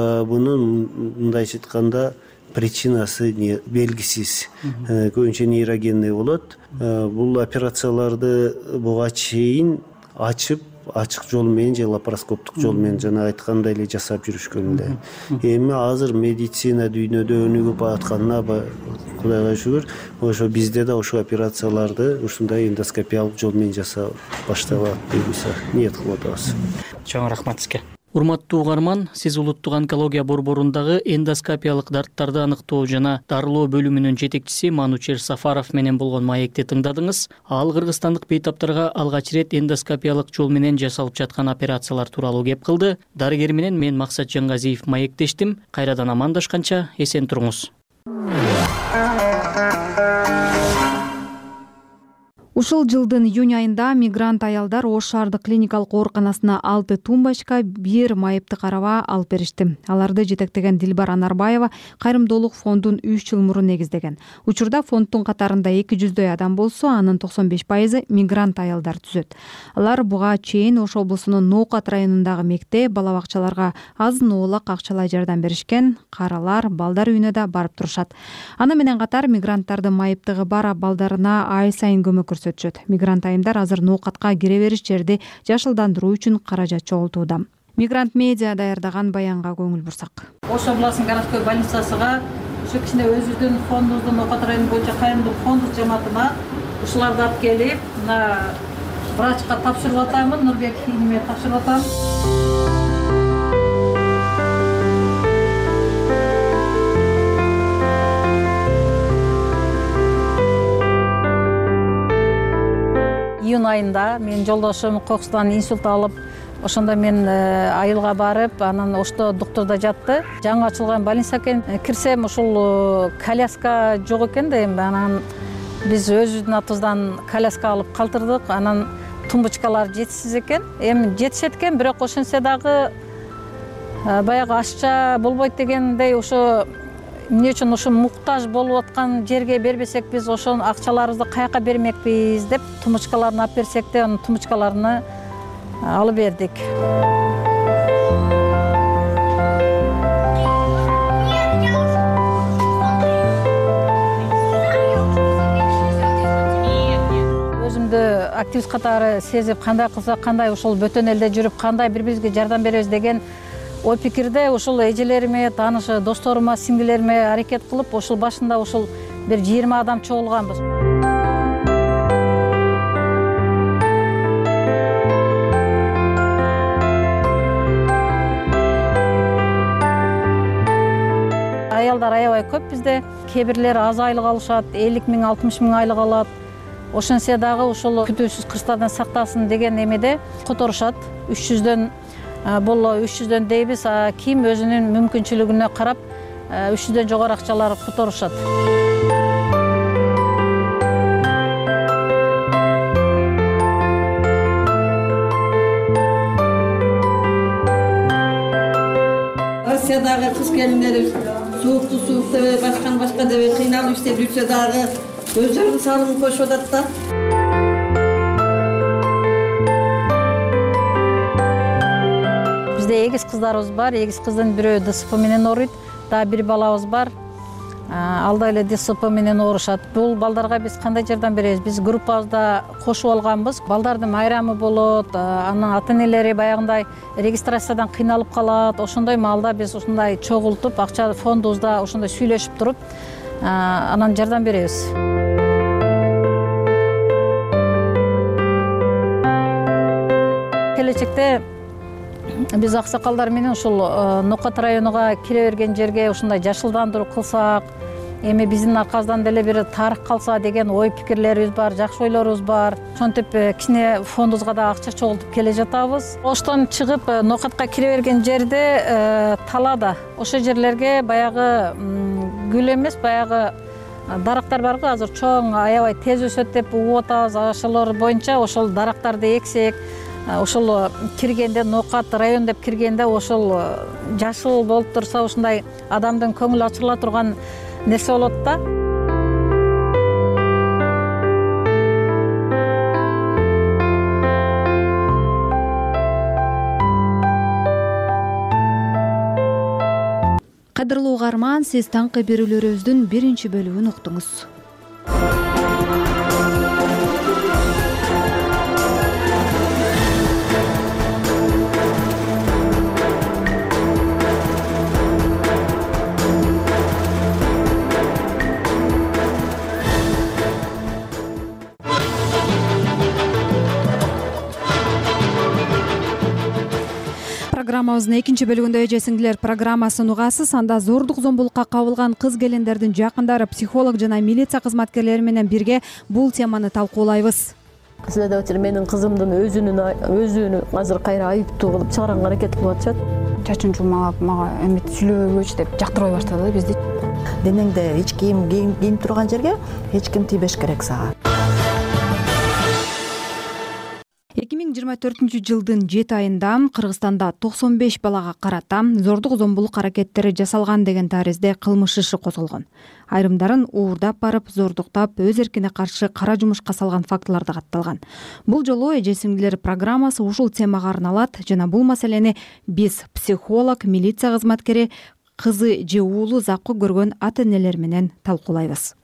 бунун мындайча айтканда причинасы белгисиз, көбүнчө нейрогенный болот. Бул операцияларды буга чейин ачып ачык жол менен же лапароскоптук жол менен жана айткандай эле жасап жүрүшкөн эле. Эми азыр медицина дүйнөдө өнүгүп атканына кудайга шүгүр, ошо бизде да ошол операцияларды ушундай эндоскопиялык жол менен жасап башталат дейбиз, ниет кылып атабыз. Чоң рахмат сизге. Урматтуу угарман, сиз улуттук онкология борборундагы эндоскопиялык дарттарды аныктоо жана дарылоо бөлүмүнүн жетекчиси Манучер Сафаров менен болгон маекти тыңдадыңыз. Ал кыргызстандык бейтаптарга алгач ирет эндоскопиялык жол менен жасалып жаткан операциялар тууралуу кеп кылды. Дарыгер менен мен Максат Жангазиев маектештим. Кайрадан амандашканча эсен туруңуз. Ушул жылдын июнь айында мигрант аялдар Ош шаардык клиникалык ооруканасына алты тумбочка, бир майыпты караба алып беришти. Аларды жетектеген Дилбар Анарбаева кайрымдуулук фондун үч жыл мурун негиздеген. Учурда фонддун катарында эки жүздөй адам болсо, анын токсон беш пайызы мигрант аялдар түзөт. Алар буга чейин Ош облусунун Ноокат районундагы мектеп, бала бакчаларга азын оолак акчалай жардам беришкен, каралар, балдар үйүнө да барып турушат. Аны менен катар мигранттардын майыптыгы бар балдарына ай сайын көмөк көрсөтөт. Мигрант айымдар азыр Ноокатка кире бериш жерди жашылдандыруу үчүн каражат чогултууда. Мигрант медиа даярдаган баянга көңүл бурсак. Ош областынын городской больницасыга ушу кичине өзүбүздүн фондубуздун Ноокат району боюнча кайрымдуулук фонду жамаатына ушуларды алып келип, мына врачка тапшырып атамын, Нурбек ийниме тапшырып атам. Июнь айында мен жолдошум кокустан инсульт алып, ошондо мен айылга барып, анан Ошто доктурда жатты. Жаңы ачылган больница экен. Кирсем ушул коляска жок экен да, эми анан биз өзүбүздүн атыбыздан коляска алып калтырдык. Анан тумбочкалар жетишсиз экен. Эми жетишет экен, бирок ошентсе дагы баягы ашча болбойт дегендей ошо эмне үчүн ушу муктаж болуп аткан жерге бербесек биз ошол акчаларыбызды каяка бермекпиз деп тумучкаларын алып берсек де анын тумучкаларыны алып бердик. Активист катары сезип кандай кылсак кандай ушул бөтөн элде жүрүп кандай бири бирибизге жардам беребиз деген ой пикирде ушул эжелериме, тааныш досторума, сиңдилериме аракет кылып ушул башында ушул бир жыйырма адам чогулганбыз. Аялдар аябай көп бизде. Кээ бирлери аз айлык алышат, элүү миң, алтымыш миң айлык алат. Ошентсе дагы ушул күтүүсүз кырсыздардан сактасын деген эмеде которушат. үч жүздөн боло үч жүздөн дейбиз, ким өзүнүн мүмкүнчүлүгүнө карап үч жүздөн жогору акчалар которушат. Россиядагы кыз келиндер суукту суук дебей, башканы башка дебей кыйналып иштеп жүрсө дагы өздөрүнүн салымын кошуп атат да. Бизде эгиз кыздарыбыз бар. Эгиз кыздын бирөө ДСП менен ооруйт. Дагы бир балабыз бар. Ал да эле ДСП менен оорушат. Бул балдарга биз кандай жардам беребиз? Биз группабызда кошуп алганбыз. Балдардын майрамы болот, анын ата-энелери баягындай регистрациядан кыйналып калат. Ошондой маалда биз ушундай чогултуп, акча фондубузда ошондой сүйлөшүп туруп, анан жардам беребиз. Келечекте биз аксакалдар менен ушул Нокат районуга кире берген жерге ушундай жашылдандыруу кылсак, эми биздин аркабыздан деле бир тарых калса деген ой пикирлерибиз бар, жакшы ойлорубуз бар. Ошентип кичине фондубузга да акча чогултуп келе жатабыз. Оштон чыгып Нокатка кире берген жерде талада ошол жерлерге баягы гүл эмес, баягы дарактар барбы, азыр чоң аябай тез өсөт деп угуп атабыз. Ошолор боюнча ошол дарактарды эксек, ошол киргенде Нокат район деп киргенде ошол жашыл болуп турса, ушундай адамдын көңүлү ачырыла турган нерсе болот да. Кадырлуу угарман, сиз таңкы берүүлөрүбүздүн биринчи бөлүгүн уктуңуз. Программабыздын экинчи бөлүгүндө эже сиңдилер программасын угасыз. Анда зордук зомбулукка кабылган кыз келиндердин жакындары, психолог жана милиция кызматкерлери менен бирге бул теманы талкуулайбыз. Следователь менин кызымдын өзүнүн өзүнү азыр кайра айыптуу кылып чыгарганга аракет кылып атышат. Чачын жумалап мага эмет сүйлөбөчү деп жактырбай баштады бизди. Денеңде эч кийим кийип турган жерге эч ким тийбеш керек сага. эки миң жыйырма төртүнчү жылдын жети айында Кыргызстанда токсон беш балага карата зордук зомбулук аракеттери жасалган деген таризде кылмыш иши козголгон. Айрымдарын уурдап барып, зордуктап, өз эркине каршы кара жумушка салган фактылар да катталган. Бул жолу эже сиңдилер программасы ушул темага арналат жана бул маселени биз психолог, милиция кызматкери, кызы же уулу заккы көргөн ата-энелер менен талкуулайбыз.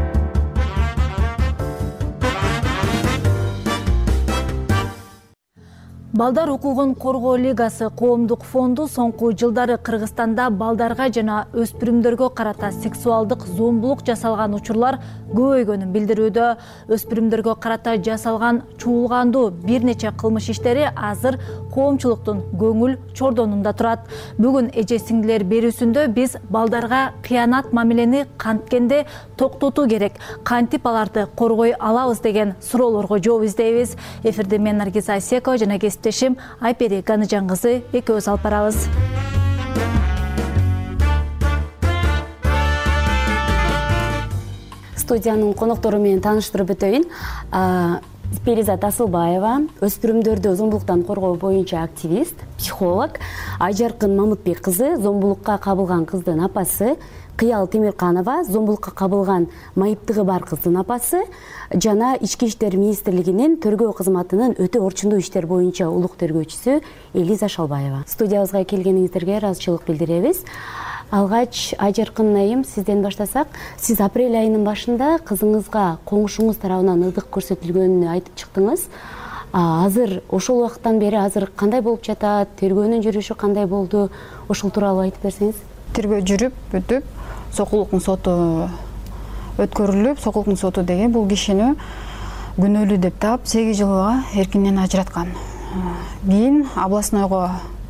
Балдар укугун коргоо лигасы коомдук фонду соңку жылдары Кыргызстанда балдарга жана өспүрүмдөргө карата сексуалдык зомбулук жасалган учурлар көбөйгөнүн билдирүүдө. Өспүрүмдөргө карата жасалган чуулгандуу бир нече кылмыш иштери азыр коомчулуктун көңүл чордонунда турат. Бүгүн эже сиңдилер берүүсүндө биз балдарга кыянат мамилени канткенде токтотуу керек, кантип аларды коргой алабыз деген суроолорго жооп издейбиз. Эфирде мен Наргиза Асекова жана кесиптешим Айпери Ганыжан кызы экөөбүз алып барабыз. Студиянын коноктору менен тааныштырып өтөйүн. Перизат Асылбаева, өспүрүмдөрдү зомбулуктан коргоо боюнча активист, психолог. Айжаркын Мамытбек кызы, зомбулукка кабылган кыздын апасы. Кыял Темирканова зомбулукка кабылган майыптыгы бар кыздын апасы жана Ички иштер министрлигинин тергөө кызматынын өтө орчундуу иштер боюнча улук тергөөчүсү Элиза Шалбаева. Студиябызга келгениңиздерге ыраазычылык билдиребиз. Алгач Айжаркын айым, сизден баштасак, сиз апрель айынын башында кызыңызга коңшуңуз тарабынан ылдык көрсөтүлгөнүн айтып чыктыңыз. Азыр ошол убакыттан бери азыр кандай болуп жатат? Тергөөнүн жүрүшү кандай болду? Ошол тууралуу айтып берсеңиз. Тергөө жүрүп, бүтүп, Сокулуктун соту өткөрүлүп, Сокулуктун соту деген бул кишини күнөөлүү деп таап, сегиз жылга эркинен ажыраткан. Кийин областнойго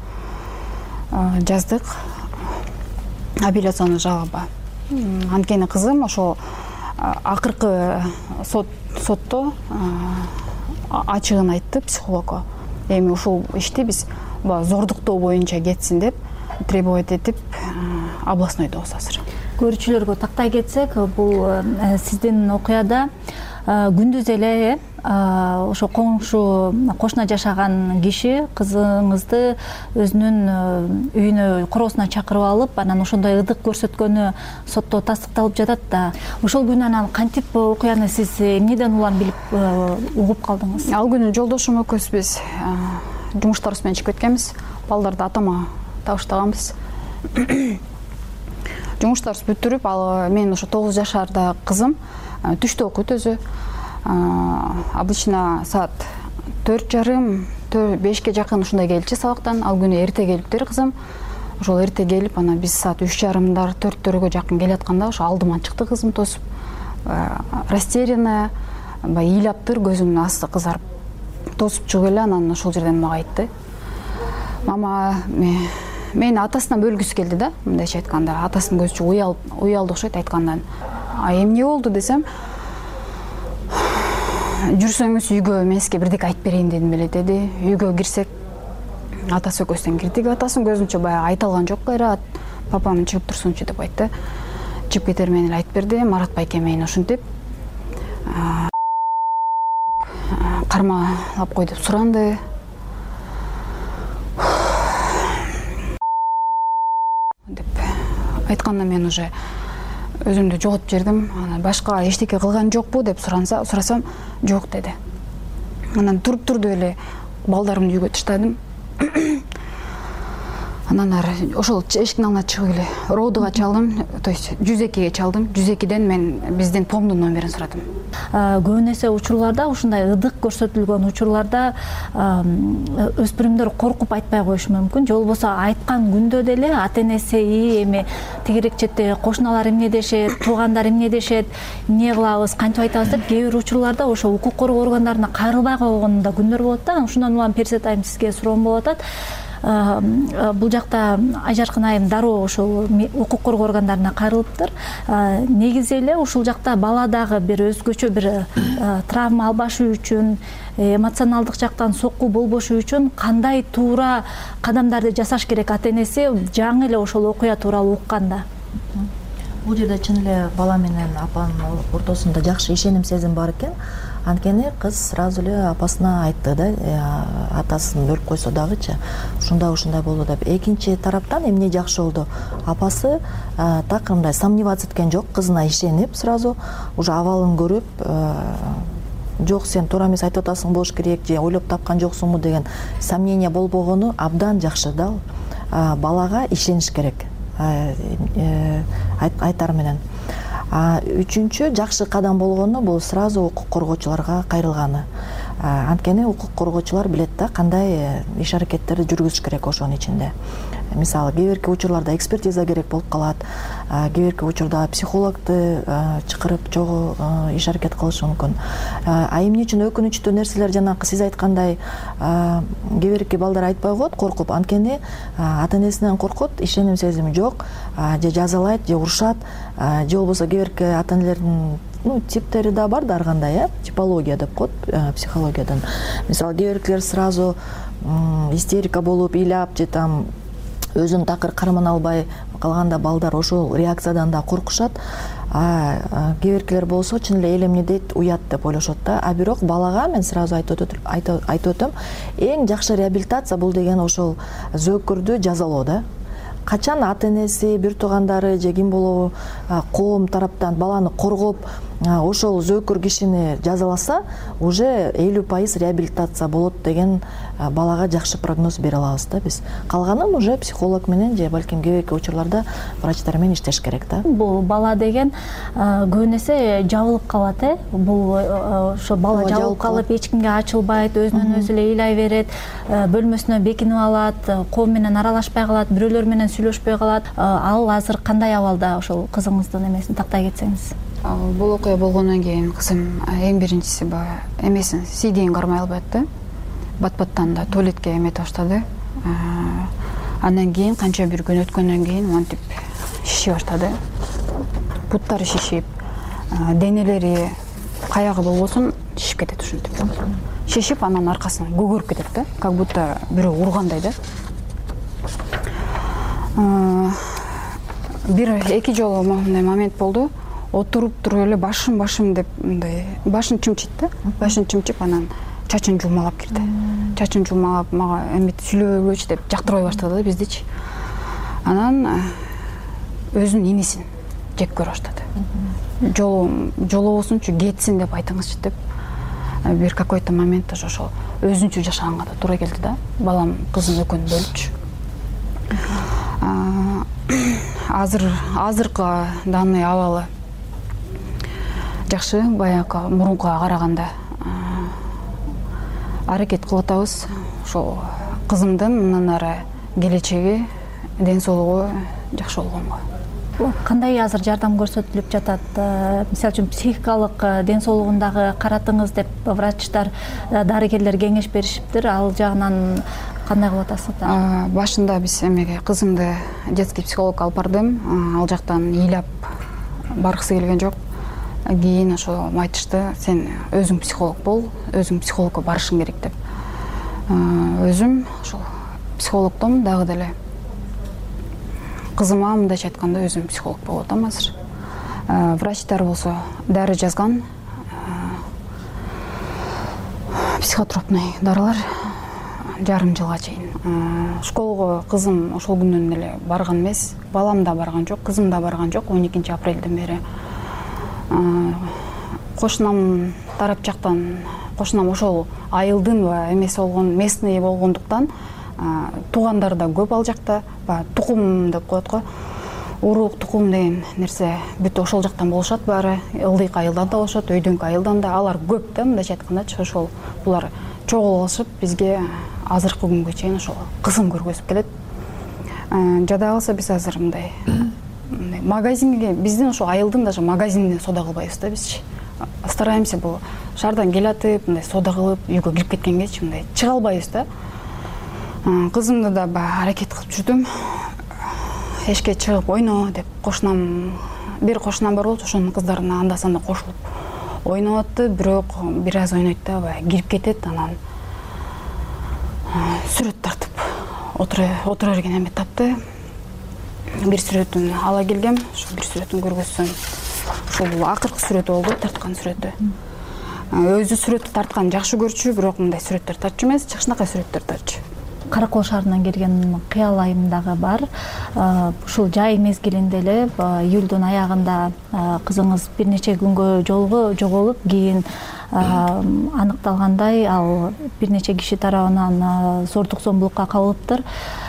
жаздык апелляционный жалоба. Анткени кызым ошо акыркы сот сотто ачыгын айтты психологко. Эми ушул ишти биз зордуктоо боюнча кетсин деп требовать этип областнойдо азыр. Көрүүчүлөргө тактай кетсек, бул сиздин окуяда күндүз эле ошо коңшу кошуна жашаган киши кызыңызды өзүнүн үйүнө короосуна чакырып алып, анан ошондой ылдык көрсөткөнү сотто тастыкталып жатат да. Ошол күнү анан кантип окуяны сиз эмнеден улам билип угуп калдыңыз? Ал күнү жолдошум экөөбүз биз жумуштарыбыз менен чыгып кеткенбиз. Балдарды атама табыштаганбыз. Жумуштарыбыз бүтүрүп, ал мен ошо тогуз жашарда кызым түштө окуйт өзү. Обычно саат төрт жарым, бешке жакын ушундай келчү сабактан. Ал күнү эрте келиптир кызым. Ошол эрте келип, анан биз саат үч жарымдар, төрттөргө жакын келатканда ошо алдыман чыкты кызым тосуп. Растерянная, баягы ыйлаптыр, көзүмдүн асты кызарып. Тосуп чыгып эле анан ошол жерден мага айтты. Мама, мени атасынан бөлгүсү келди да, мындайча айтканда. Атасынын көзүчө уялып, уялды окшойт айткандан. А эмне болду десем, жүрсөңүз үйгө мен сизге бирдеке айтып берейин дедим эле деди. Үйгө кирсек, атасы көздөн кирдик. Атасынын көзүнчө баягы айта алган жок кайра. Папам чыгып турсунчу деп айтты. Чыгып кетер менен эле айтып берди. Марат байке мени ушинтип кармалап кой деп суранды. Деп айтканда мен уже өзүмдү жоготуп жибердим. Башка эчтеке кылган жокпу деп суранса, сурасам, жок деди. Анан туруп турду эле балдарымды үйгө таштадым. Анан ары ошол эшиктин алдына чыгып эле родуга чалдым, то есть жүз экиге чалдым. жүз экиден мен биздин помдун номерин сурадым. Көбүн эсе учурларда, ушундай ылдык көрсөтүлгөн учурларда өспүрүмдөр коркуп айтпай коюшу мүмкүн. Же болбосо айткан күндө деле ата-энеси эми тегерек четте кошуналар эмне дешет, туугандар эмне дешет, эмне кылабыз, кантип айтабыз деп кээ бир учурларда ошо укук коргоо органдарына кайрылбай койгон да күндөр болот да. Ушундан улам Перизат айым сизге суроом болуп атат. Бул жакта Айжаркын айым дароо ошол укук коргоо органдарына кайрылыптыр. Негизи эле ушул жакта бала дагы бир өзгөчө бир травма албашы үчүн, эмоционалдык жактан сокку болбошу үчүн кандай туура кадамдарды жасаш керек ата-энеси жаңы эле ошол окуя тууралуу укканда? Бул жерде чын эле бала менен апанын ортосунда жакшы ишеним сезим бар экен. Анткени кыз сразу эле апасына айтты да, атасын бөлүп койсо дагычы, ушундай ушундай болду деп. Экинчи тараптан эмне жакшы болду? Апасы так мындай сомневаться эткен жок, кызына ишенип сразу уже абалын көрүп, жок сен туура эмес айтып атасың болуш керек, же ойлоп тапкан жоксуңбу деген сомнение болбогону абдан жакшы да. Балага ишениш керек. Айтар менен. Үчүнчү жакшы кадам болгону бул сразу укук коргоочуларга кайрылганы. Анткени укук коргоочулар билет да кандай иш аракеттерди жүргүзүш керек ошонун ичинде. Мисалы, кээ бирки учурларда экспертиза керек болуп калат, кээ бирки учурда психологду чакырып чогуу иш аракет кылышы мүмкүн. А эмне үчүн өкүнүчтүү нерселер жанакы сиз айткандай кээ бирки балдар айтпай коет коркуп, анткени ата-энесинен коркот, ишеним сезими жок, же жазалайт, же урушат, же болбосо кээ бирки ата-энелердин ну, типтери да бар да ар кандай, э? Типология деп коет психологиядан. Мисалы, кээ биркилер сразу истерика болуп, ыйлап, же там өзүн такыр кармана албай калганда балдар ошол реакциядан да коркушат. А кээ биркилер болсо чын эле эл эмне дейт, уят деп ойлошот да. А бирок балага мен сразу айтып өтөм, эң жакшы реабилитация бул деген ошол зөөкүрдү жазалоо да. качан ата энеси, бир туугандары же ким болобу коом тараптан баланы коргоп ошол зөөкөр кишини жазаласа, уже элүү пайыз реабилитация болот деген балага жакшы прогноз бере алабыз да биз. Калганын уже психолог менен же балким кээ учурларда врачтар менен иштеш керек да. Бул бала деген көбүн эсе жабылып калат, э? Бул ошо бала жабылып калып, эч кимге ачылбайт, өзүнөн өзү эле ыйлай берет, бөлмөсүнө бекинип алат, коом менен аралашпай калат, бирөөлөр менен сүйлөшпөй калат. Ал азыр кандай абалда, ошол кызыңыздын эмесин тактай кетсеңиз? Бул окуя болгондон кийин кызым эң биринчиси баягы эмесин сийдигин кармай албайт да. Бат-баттан да туалетке эметип баштады. Андан кийин канча бир күн өткөндөн кийин монтип шише баштады. Буттары шишип, денелери каягы болбосун шишип кетет ушинтип. Шишип анан аркасынан көгөрүп кетет да, как будто бирөө ургандай да. Бир эки жолу мындай момент болду. Отуруп туруп эле башым башым деп мындай башын чымчыйт да. Башын чымчып анан чачын жумалап кирди. Чачын жумалап мага эмет сүйлөбөчү деп жактырбай баштады да биздичи. Анан өзүнүн инесин жек көрө баштады. Жолу жолобосунчу кетсин деп айтыңызчы деп бир какой-то момент ошол өзүнчө жашаганга да туура келди да. Балам кызым экөөнү бөлүпчү. Азыр азыркы данный абалы жакшы, баягы мурункуга караганда аракет кылып атабыз. Ошол кызымдын мындан ары келечеги, ден соолугу жакшы болгонго. Кандай азыр жардам көрсөтүлүп жатат? Мисалы үчүн психикалык ден соолугундагы каратыңыз деп врачтар, дарыгерлер кеңеш беришиптир. Ал жагынан кандай кылып атасыздар? Башында биз эмеге кызымды детский психологко алып бардым. Ал жактан ыйлап баргысы келген жок. Кийин ошо айтышты, сен өзүң психолог бол, өзүң психологко барышың керек деп. Өзүм ошол психологдом, дагы деле кызыма мындайча айтканда өзүм психолог болуп атам азыр. Врачтар болсо дары жазган, психотропный дарылар жарым жылга чейин. Школго кызым ошол күндөн эле барган эмес, балам да барган жок, кызым да барган жок. он экинчи апрелден бери кошунам тарап жактан, кошунам ошол айылдын ба эмеси болгон, местный болгондуктан туугандар да көп ал жакта, баягы тукум деп коет го. Урук, тукум деген нерсе бүт ошол жактан болушат баары. Ылдыйк айылдан да болушат, өйдөңкү айылдан да. Алар көп да, мындайча айткандачы, ошол булар чогулуп алышып бизге азыркы күнгө чейин ошол кызым көргөзүп келет. Жада калса биз азыр мындай магазинге, биздин ошо айылдын даже магазинине сода кылбайбыз да бизчи. Стараемся бул шаардан келатып, мындай сода кылып, үйгө кирип кеткенгечи мындай чыга албайбыз да. Кызымды да баягы аракет кылып жүрдүм. Эшикке чыгып ойно деп кошунам, бир кошунам бар болчу, ошонун кыздарына анда санда кошулуп ойноп атты, бирок бир аз ойнойт да, баягы кирип кетет, анан сүрөт тартып отура отура берген эмет тапты. Бир сүрөтүн ала келгем, ошо бир сүрөтүн көргөзсөм, ошол акыркы сүрөтү болду, тарткан сүрөтү. Өзү сүрөттү тарткан жакшы көрчү, бирок мындай сүрөттөр тартчу эмес, жакшынакай сүрөттөр тартчу. Каракол шаарынан келген кыял айымдагы бар. Ушул жай мезгилинде эле июлдун аягында кызыңыз бир нече күнгө жолго жоголуп, кийин аныкталгандай ал бир нече киши тарабынан зордук зомбулукка кабылыптыр.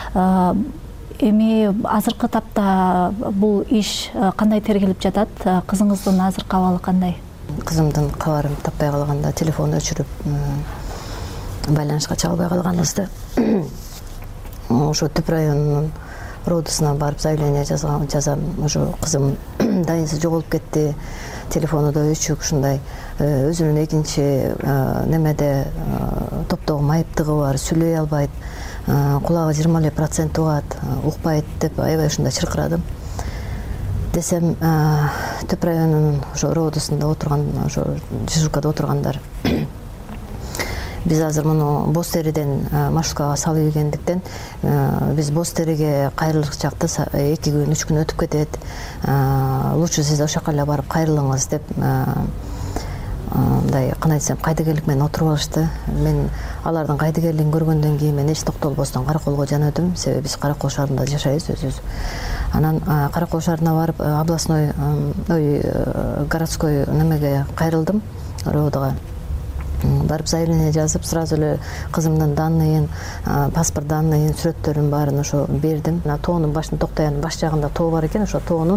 Эми азыркы тапта бул иш кандай тергелип жатат? Кызыңыздын азыркы абалы кандай? Кызымдын кабарын таппай калганда телефон өчүрүп байланышка чыга албай калганыбызды ошо Түп районунун родусуна барып заявление жазгам, ошо кызым дайынсыз жоголуп кетти, телефону да өчүк, ушундай өзүнүн экинчи немеде топтогу майыптыгы бар, сүйлөй албайт, кулагы жыйырма эле процент угат, укпайт деп аябай ушундай чыркырадым. Десем, Түп районунун ошо родусунда отурган, ошо дежуркада отургандар биз азыр муну боз териден маршруткага салып ийгендиктен биз боз териге кайрылык жакта эки күн, үч күн өтүп кетет. Лучше сиз ошол жака эле барып кайрылыңыз деп мындай кандай десем кайдыгерлик менен отуруп алышты. Мен алардын кайдыгерлигин көргөндөн кийин мен эч токтолбостон Караколго жөнөдүм. Себеби биз Каракол шаарында жашайбыз өзүбүз. Анан Каракол шаарына барып областной ой городской немеге кайрылдым, РОДго. Барып заявление жазып, сразу эле кызымдын данныйын, паспорт данныйын, сүрөттөрүн баарын ошо бердим. Тоонун башын токтоянын баш жагында тоо бар экен, ошо тоонун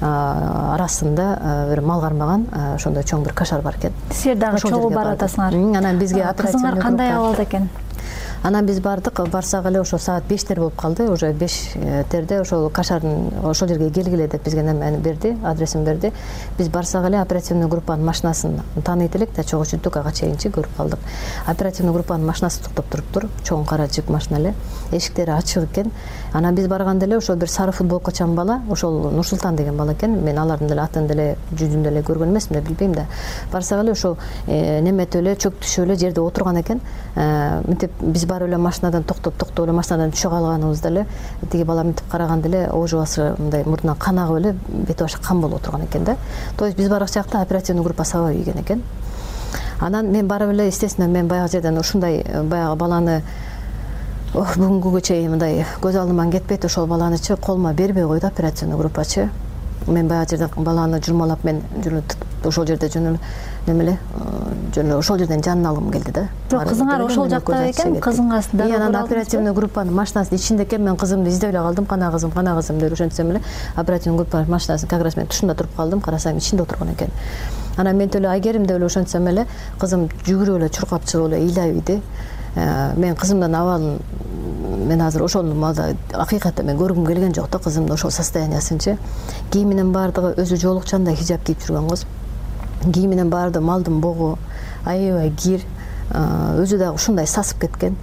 арасында бир мал кармаган, ошондой чоң бир кашар бар экен. Силер дагы чогуу баратасыңар. Анан бизге оперативный кызыңар кандай абалда экен? Анан биз бардык, барсак эле ошо саат бештер болуп калды, уже бештерде ошол кашардын ошол жерге келгиле деп бизге немени берди, адресин берди. Биз барсак эле оперативный группанын машинасын тааныйт элек да, чогуу жүрдүк, ага чейин көрүп калдык. Оперативный группанын машинасы токтоп туруптур, чоң кара жип машина эле, эшиктери ачык экен. Анан биз барганда эле ошол бир сары футболкачан бала, ошол Нурсултан деген бала экен. Мен алардын деле атын деле жүзүн деле көргөн эмесмин да, билбейм да. Барсак эле ошол неметип эле чөк түшүп эле жерде отурган экен. Мынтип биз барып эле машинадан токтоп токтоп эле машинадан түшө калганыбызда эле тиги бала мынтип караганда эле оожубасы мындай мурдунан кан агып эле бети башы кан болуп отурган экен да. То есть биз барган чакта оперативный группа сабап ийген экен. Анан мен барып эле, естественно, мен баягы жерден ушундай баягы баланы бүгүнгүгө чейин мындай көз алдыман кетпейт, ошол баланычы колума бербей койду оперативный группачы. Мен баягы жерден баланы журмалап, мен ошол жерде жөн неме эле жөн ошол жерден жанын алгым келди да. Жок, кызыңар ошол жакта экен, кызыңыз да. И анан оперативный группанын машинасынын ичинде экен, мен кызымды издеп эле калдым, кана кызым, кана кызым деп ошентсем эле оперативный группанын машинасынын как раз мен тушунда туруп калдым, карасам ичинде отурган экен. Анан мен эле Айгерим деп эле ошентсем эле кызым жүгүрүп эле чуркап чыгып эле ыйлап ийди. Мен кызымдын абалын мен азыр ошол малда акыйкатта мен көргүм келген жок да, кызымдын ошол состояниясынчы. Кийиминин баардыгы өзү жоолукчандай хижап кийип жүргөн кыз. Кийиминин баардыгы малдын богу, аябай кир, өзү дагы ушундай сасып кеткен.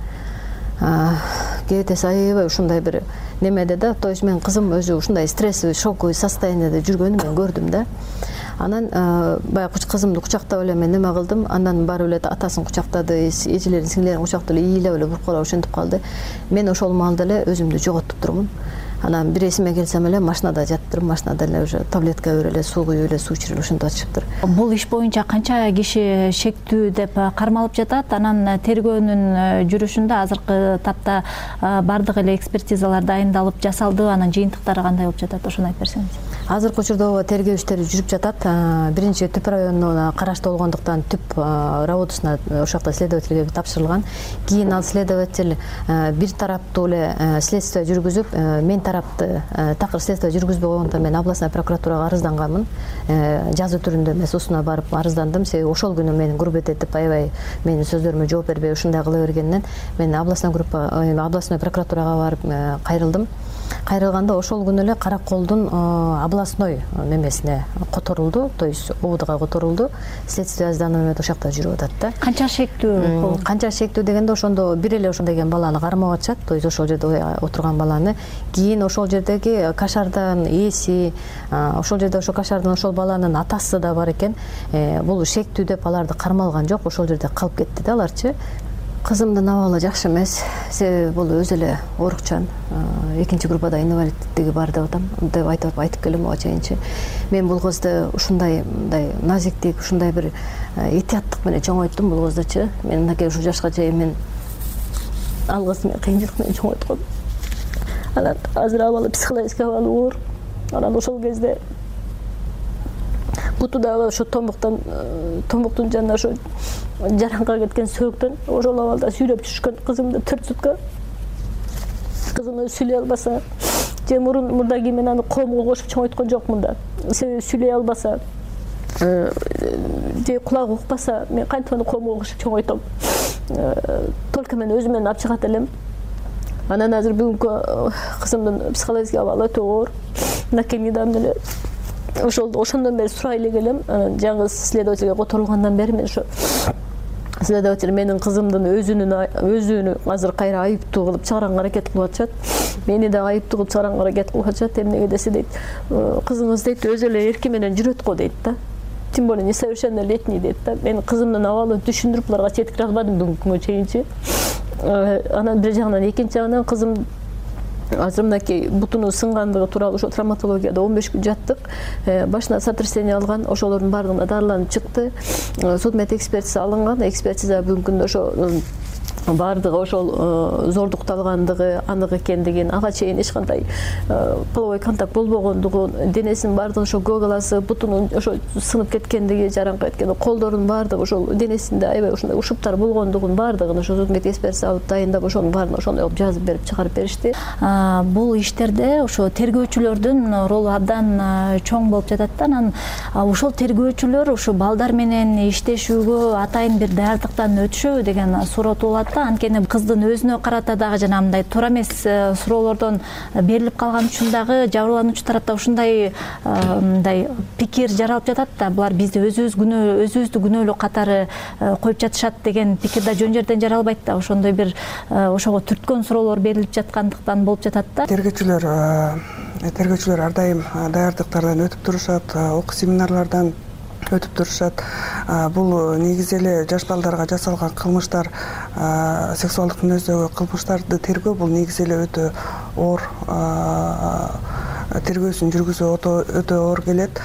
Кебетеси аябай ушундай бир немеде да, то есть мен кызым өзү ушундай стрессовый, шоковый состоянияда жүргөнүн мен көрдүм да. Анан баягы кызымды кучактап эле мен неме кылдым, андан барып эле атасын кучактады, эжелерин, сиңдилерин кучактап эле ыйлап эле буркурап ошентип калды. Мен ошол маалда эле өзүмдү жоготуп турмун. Анан бир эсиме келсем эле машинада жаттырып, машинада эле уже таблетка берип эле, суу куюп эле, суу ичирип эле ошентип атышыптыр. Бул иш боюнча канча киши шектүү деп кармалып жатат? Анан тергөөнүн жүрүшүндө азыркы тапта бардык эле экспертизалар дайындалып жасалды, анан жыйынтыктары кандай болуп жатат? Ошону айтып берсеңиз. Азыркы учурда тергөө иштери жүрүп жатат. Биринчи Түп районуна караштуу болгондуктан Түп работусуна ошол жакта следовательге тапшырылган. Кийин ал следователь бир тараптуу эле следствие жүргүзүп, мен тарапты такыр следствие жүргүзбөй койгондон мен областной прокуратурага арызданганмын. Жазуу түрүндө эмес, усуна барып арыздандым. Себеби ошол күнү мени гурбет этип, аябай менин сөздөрүмө жооп бербей ушундай кыла бергенинен мен областной группа областной прокуратурага барып кайрылдым. Кайрылганда ошол күнү эле Караколдун областной немесине которулду, то есть ОУДга которулду. Следствие зданиясында ошол жакта жүрүп атат да. Канча шектүү? Канча шектүү дегенде ошондо бир эле ошол деген баланы кармап атышат, то есть ошол жерде отурган баланы. Кийин ошол жердеги кашардан ээси, ошол жерде ошол кашардын ошол баланын атасы да бар экен. Бул шектүү деп аларды кармалган жок, ошол жерде калып кетти да аларчы. Кызымдын абалы жакшы эмес, себеби бул өзү эле оорукчан, экинчи группада инвалиддиги бар деп атам, деп айтып айтып келем ага чейинчи. Мен бул кызды ушундай мындай назиктик, ушундай бир этияттык менен чоңойттум бул кыздычы. Мен мынакей ушул жашка чейин мен ал кызды мен кыйынчылык менен чоңойтком. Анан азыр абалы психологический абалы оор. Анан ошол кезде буту дагы ошо томуктан, томуктун жанына ошо жараңга кеткен сөөктөн ошол абалда сүйрөп жүрүшкөн кызымды төрт сутка. Кызым сүйлөй албаса, же мурун мурдагы мен аны коомго кошуп чоңойткон жокмун да. Себеби сүйлөй албаса, же кулагы укпаса, мен кантип аны коомго кошуп чоңойтом. Только мен өзүм менен алып чыгат элем. Анан азыр бүгүнкү кызымдын психологический абалы өтө оор. Мынакей недавно эле ошол ошондон бери сурай эле келем. Жаңы следовательге которулгандан бери мен ошо следователь менин кызымдын өзүнүн өзүнү азыр кайра айыптуу кылып чыгарганга аракет кылып атышат. Мени да айыптуу кылып чыгарганга аракет кылып атышат. Эмнеге десе дейт, кызыңыз дейт өзү эле эрки менен жүрөт го дейт да. Тем более несовершеннолетний дейт да. Мен кызымдын абалын түшүндүрүп буларга четкире албадым бүгүнкү чейинчи. Анан бир жагынан экинчи жагынан кызым азыр мынакей бутуну сынгандыгы тууралуу ошо травматологияда он беш күн жаттык. Башына сотрясение алган, ошолордун баардыгына дарыланып чыкты. Судмед экспертиза алынган. Экспертиза бүгүнкү күндө ошо баардыгы ошол зордукталгандыгы анык экендигин, ага чейин эч кандай половой контакт болбогондугун, денесинин баардыгы ошо көгаласы, бутунун ошо сынып кеткендиги, жараңкы кеткен, колдордун баардыгы ошол денесинде аябай ошондой ушуптар болгондугун баардыгын ошо судмед экспертиза алып дайындап ошонун баарын ошондой кылып жазып берип чыгарып беришти. Бул иштерде ошо тергөөчүлөрдүн ролу абдан чоң болуп жатат да. Анан ошол тергөөчүлөр ошо балдар менен иштешүүгө атайын бир даярдыктан өтүшөбү деген суроо туулат. Анткени кыздын өзүнө карата дагы жана мындай туура эмес суроолордон берилип калган үчүн дагы жабырлануучу тарапта ушундай мындай пикир жаралып жатат да. Булар бизди өзүбүз күнөө өзүбүздү күнөөлүү катары коюп жатышат деген пикир да жөн жерден жаралбайт да. Ошондой бир ошого түрткөн суроолор берилип жаткандыктан болуп жатат да. Тергөөчүлөр тергөөчүлөр ар дайым даярдыктардан өтүп турушат, окуу семинарлардан өтүп турушат. Бул негизи эле жаш балдарга жасалган кылмыштар, сексуалдык мүнөздөгү кылмыштарды тергөө бул негизи эле өтө оор, тергөөсүн жүргүзүү өтө оор келет.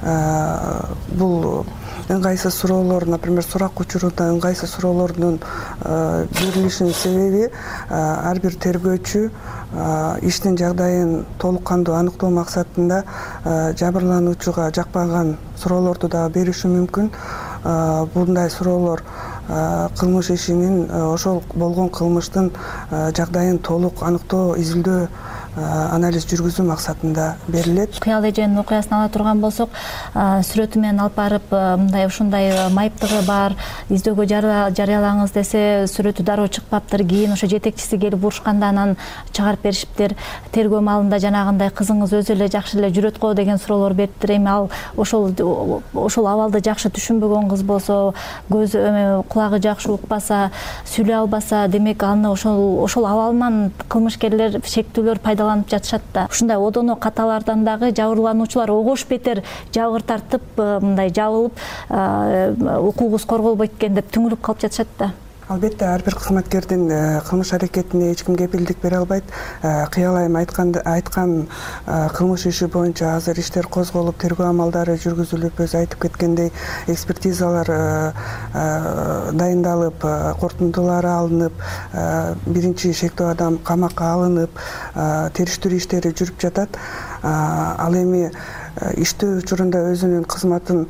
Бул ыңгайсыз суроолор, например, сурак учурунда ыңгайсыз суроолордун берилишинин себеби ар бир тергөөчү иштин жагдайын толук кандуу аныктоо максатында жабырлануучуга жакпаган суроолорду дагы бериши мүмкүн. Bunday суроолор кылмыш ишинин ошол болгон кылмыштын жагдайын толук аныктоо, изилдөө, анализ жүргүзүү максатында берилет. Кыял эженин окуясын ала турган болсок, сүрөтү менен алып барып мындай ушундай майыптыгы бар, издөөгө жарыялаңыз десе, сүрөтү дароо чыкпаптыр. Кийин ошо жетекчиси келип урушканда анан чыгарып беришиптир. Тергөө маалында жанагындай кызыңыз өзү эле жакшы эле жүрөт го деген суроолор бериптир. Эми ал ошол ошол абалды жакшы түшүнбөгөн кыз болсо, көзү кулагы жакшы укпаса, сүйлөй албаса, демек аны ошол ошол абалынан кылмышкерлер шектүүлөр пайдаланып жатышат да. Ушундай одоно каталардан дагы жабырлануучулар огош бетер жабыр тартып, мындай жабылып, укугубуз корголбойт экен деп түңүлүп калып жатышат да. Албетте ар бир кызматкердин кылмыш аракетине эч ким кепилдик бере албайт. Кыял айым айткан кылмыш иши боюнча азыр иштер козголуп, тергөө амалдары жүргүзүлүп, өзү айтып кеткендей экспертизалар дайындалып, корутундулары алынып, биринчи шектүү адам камакка алынып, териштирүү иштери жүрүп жатат. Ал эми иштөө учурунда өзүнүн кызматын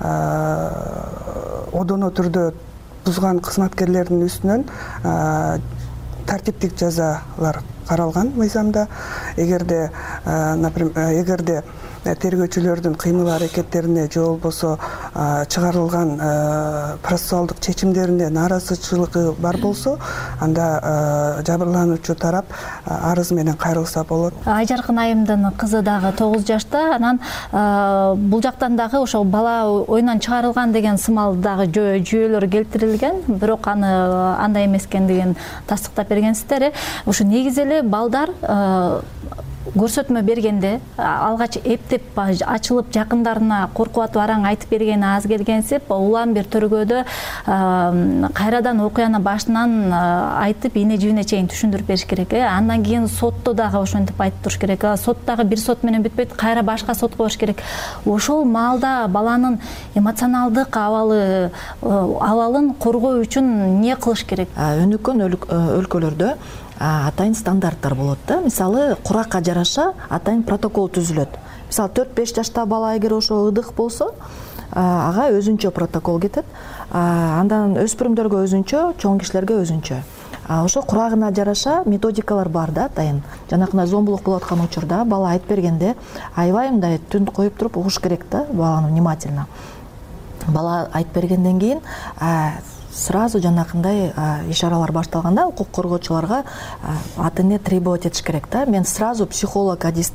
одоно түрдө бузган кызматкерлердин үстүнөн тартиптик жазалар каралган мыйзамда. Эгерде, например, эгерде тергөөчүлөрдүн кыймыл аракеттерине же болбосо чыгарылган процессуалдык чечимдерине нааразычылыгы бар болсо, анда жабырлануучу тарап арыз менен кайрылса болот. Айжаркын айымдын кызы дагы тогуз жашта, анан бул жактан дагы ошол бала оюнан чыгарылган деген сымал дагы жүйөлөр келтирилген, бирок аны андай эмес экендигин тастыктап бергенсиздер. Ушу негизи эле балдар көрсөтмө бергенде алгач эптеп ачылып жакындарына коркуп араң айтып бергени аз келгенсип, улам бир төргөөдө кайрадан окуяны башынан айтып эне жибине чейин түшүндүрүп бериш керек. Андан кийин сотто дагы ошентип айтып туруш керек. Сот дагы бир сот менен бүтпөйт, кайра башка сотко барыш керек. Ошол маалда баланын эмоционалдык абалы абалын коргоо үчүн эмне кылыш керек? Өнүккөн өлкөлөрдө атайын стандарттар болот да. Мисалы, куракка жараша атайын протокол түзүлөт. Мисалы, төрт беш жашта бала эгер ошо ыдык болсо, ага өзүнчө протокол кетет. Андан өспүрүмдөргө өзүнчө, чоң кишилерге өзүнчө. Ошо курагына жараша методикалар бар да, атайын. Жанакындай зомбулук болуп аткан учурда бала айтып бергенде, аябай мындай түн коюп туруп угуш керек да, баланы внимательно. Бала айтып бергенден кийин сразу жанакындай ишаралар башталганда укук коргоочуларга ата эне требовать этиш керек да. Мен сразу психолог адисти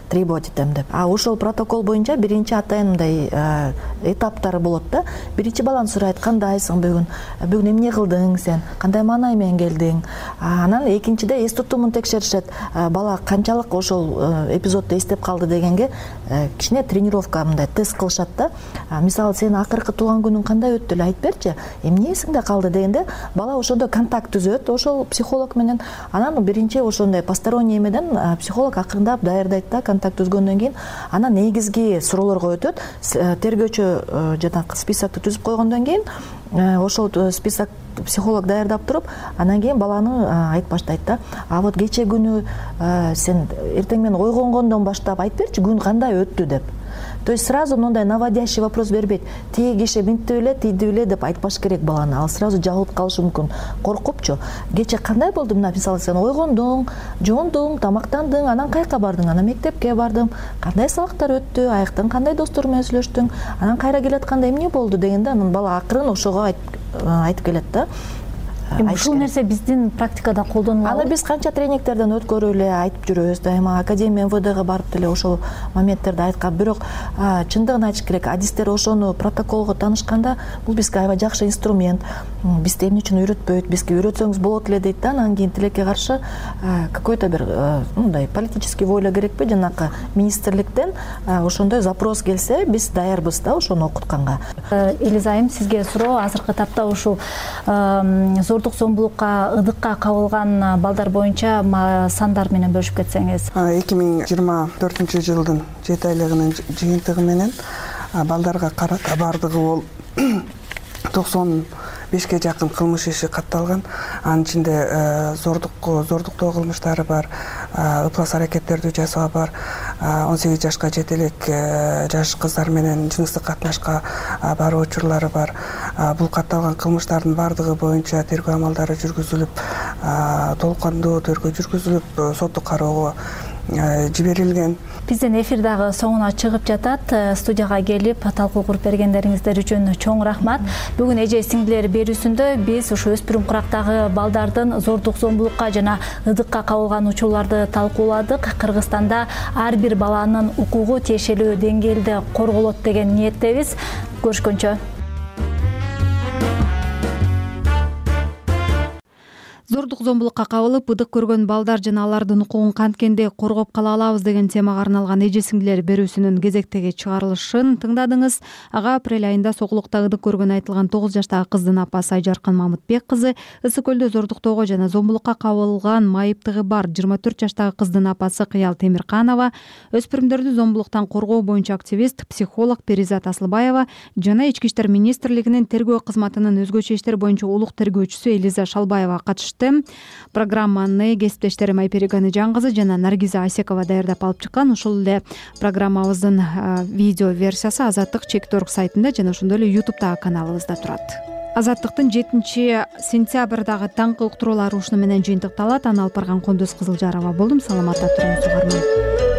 требовать этем деп. А ошол протокол боюнча биринчи атайын мындай этаптары болот да. Биринчи баланы сурайт, кандайсың бүгүн, бүгүн эмне кылдың сен, кандай маанай менен келдиң. Анан экинчиде эс тутумун текшеришет, бала канчалык ошол эпизодду эстеп калды дегенге кичине тренировка мындай тест кылышат да. Мисалы сен акыркы туулган күнүң кандай өттү эле айтып берчи, эмне эсиңде калды дегенде бала ошондо контакт түзөт ошол психолог менен. Анан биринчи ошондой посторонний эмеден психолог акырындап даярдайт да, контакт түзгөндөн кийин анан негизги суроолорго өтөт. Тергөөчү жанагы списокты түзүп койгондон кийин ошол список психолог даярдап туруп, анан кийин баланы айтып баштайт да. А вот кече күнү сен эртең менен ойгонгондон баштап айтып берчи, күн кандай өттү деп. То есть сразу мындай наводящий вопрос бербейт. Тиги киши мынтип эле, тиди эле деп айтпаш керек баланы. Ал сразу жабылып калышы мүмкүн. Коркупчу. Кече кандай болду? Мисалы сен ойгондуң, жуундуң, тамактандың, анан кайка бардың? Анан мектепке бардым. Кандай сабактар өттү? Аяктан кандай достор менен сүйлөштүң? Анан кайра келатканда эмне болду дегенде анан бала акырын ошого айтып келет да. Ушул нерсе биздин практикада колдонулат. Аны биз канча тренингтерден өткөрүп эле айтып жүрөбүз. Дайыма академия эм вэ дëга барып деле ошол моменттерди айткан. Бирок чындыгын айтыш керек, адистер ошону протоколго таанышканда, бул бизге аябай жакшы инструмент. Бизди эмне үчүн үйрөтпөйт, бизге үйрөтсөңүз болот эле дейт да. Анан кийин тилекке каршы какой-то бир мындай политический воля керекпи, жанакы министрликтен ошондой запрос келсе, биз даярбыз да ошону окутканга. Элиза айым, сизге суроо. Азыркы тапта ушул зордук зомбулукка, ыдыкка кабылган балдар боюнча сандар менен бөлүшүп кетсеңиз. эки миң жыйырма төртүнчү жылдын жети айлыгынын жыйынтыгы менен балдарга карата бардыгы бол токсон бешке жакын кылмыш иши катталган. Анын ичинде зордук зордуктоо кылмыштары бар, ыплас аракеттерди жасоо бар, он сегиз жашка жете элек жаш кыздар менен жыныстык катнашка баруу учурлары бар. Бул катталган кылмыштардын бардыгы боюнча тергөө амалдары жүргүзүлүп, толук кандуу тергөө жүргүзүлүп, соттук кароого жиберилген. Биздин эфир дагы соңуна чыгып жатат. Студияга келип талкуу куруп бергендериңиздер үчүн чоң рахмат. Бүгүн эже сиңдилер берүүсүндө биз ушу өспүрүм курактагы балдардын зордук зомбулукка жана ыдыкка кабылган учурларды талкууладык. Кыргызстанда ар бир баланын укугу тиешелүү деңгээлде корголот деген ниеттебиз. Көрүшкөнчө. Зордук зомбулукка кабылып, ыдык көргөн балдар жана алардын укугун канткенде коргоп кала алабыз деген темага арналган эже сиңдилер берүүсүнүн кезектеги чыгарылышын тыңдадыңыз. Ага апрель айында Сокулукта ыдык көргөнү айтылган тогуз жаштагы кыздын апасы Айжаркын Мамытбек кызы, Ысык көлдө зордуктоого жана зомбулукка кабылган майыптыгы бар жыйырма төрт жаштагы кыздын апасы Кыял Темирканова, өспүрүмдөрдү зомбулуктан коргоо боюнча активист, психолог Перизат Асылбаева жана Ички иштер министрлигинин тергөө кызматынын өзгөчө иштер боюнча улук тергөөчүсү Элиза Шалбаева катышты. Программаны кесиптештерим Айперик Анижан жана Наргиза Асекова даярдап алып чыккан. Ошол эле программабыздын видео версиясы Азаттык чекит точка орг сайтында жана ошондой эле ютубтагы каналыбызда турат. Азаттыктын жетинчи сентябрдагы таңкы уктуруулары ушуну менен жыйынтыкталат. Аны алып барган Кондос Кызылжарова болдум. Саламатта туруңуз угарман.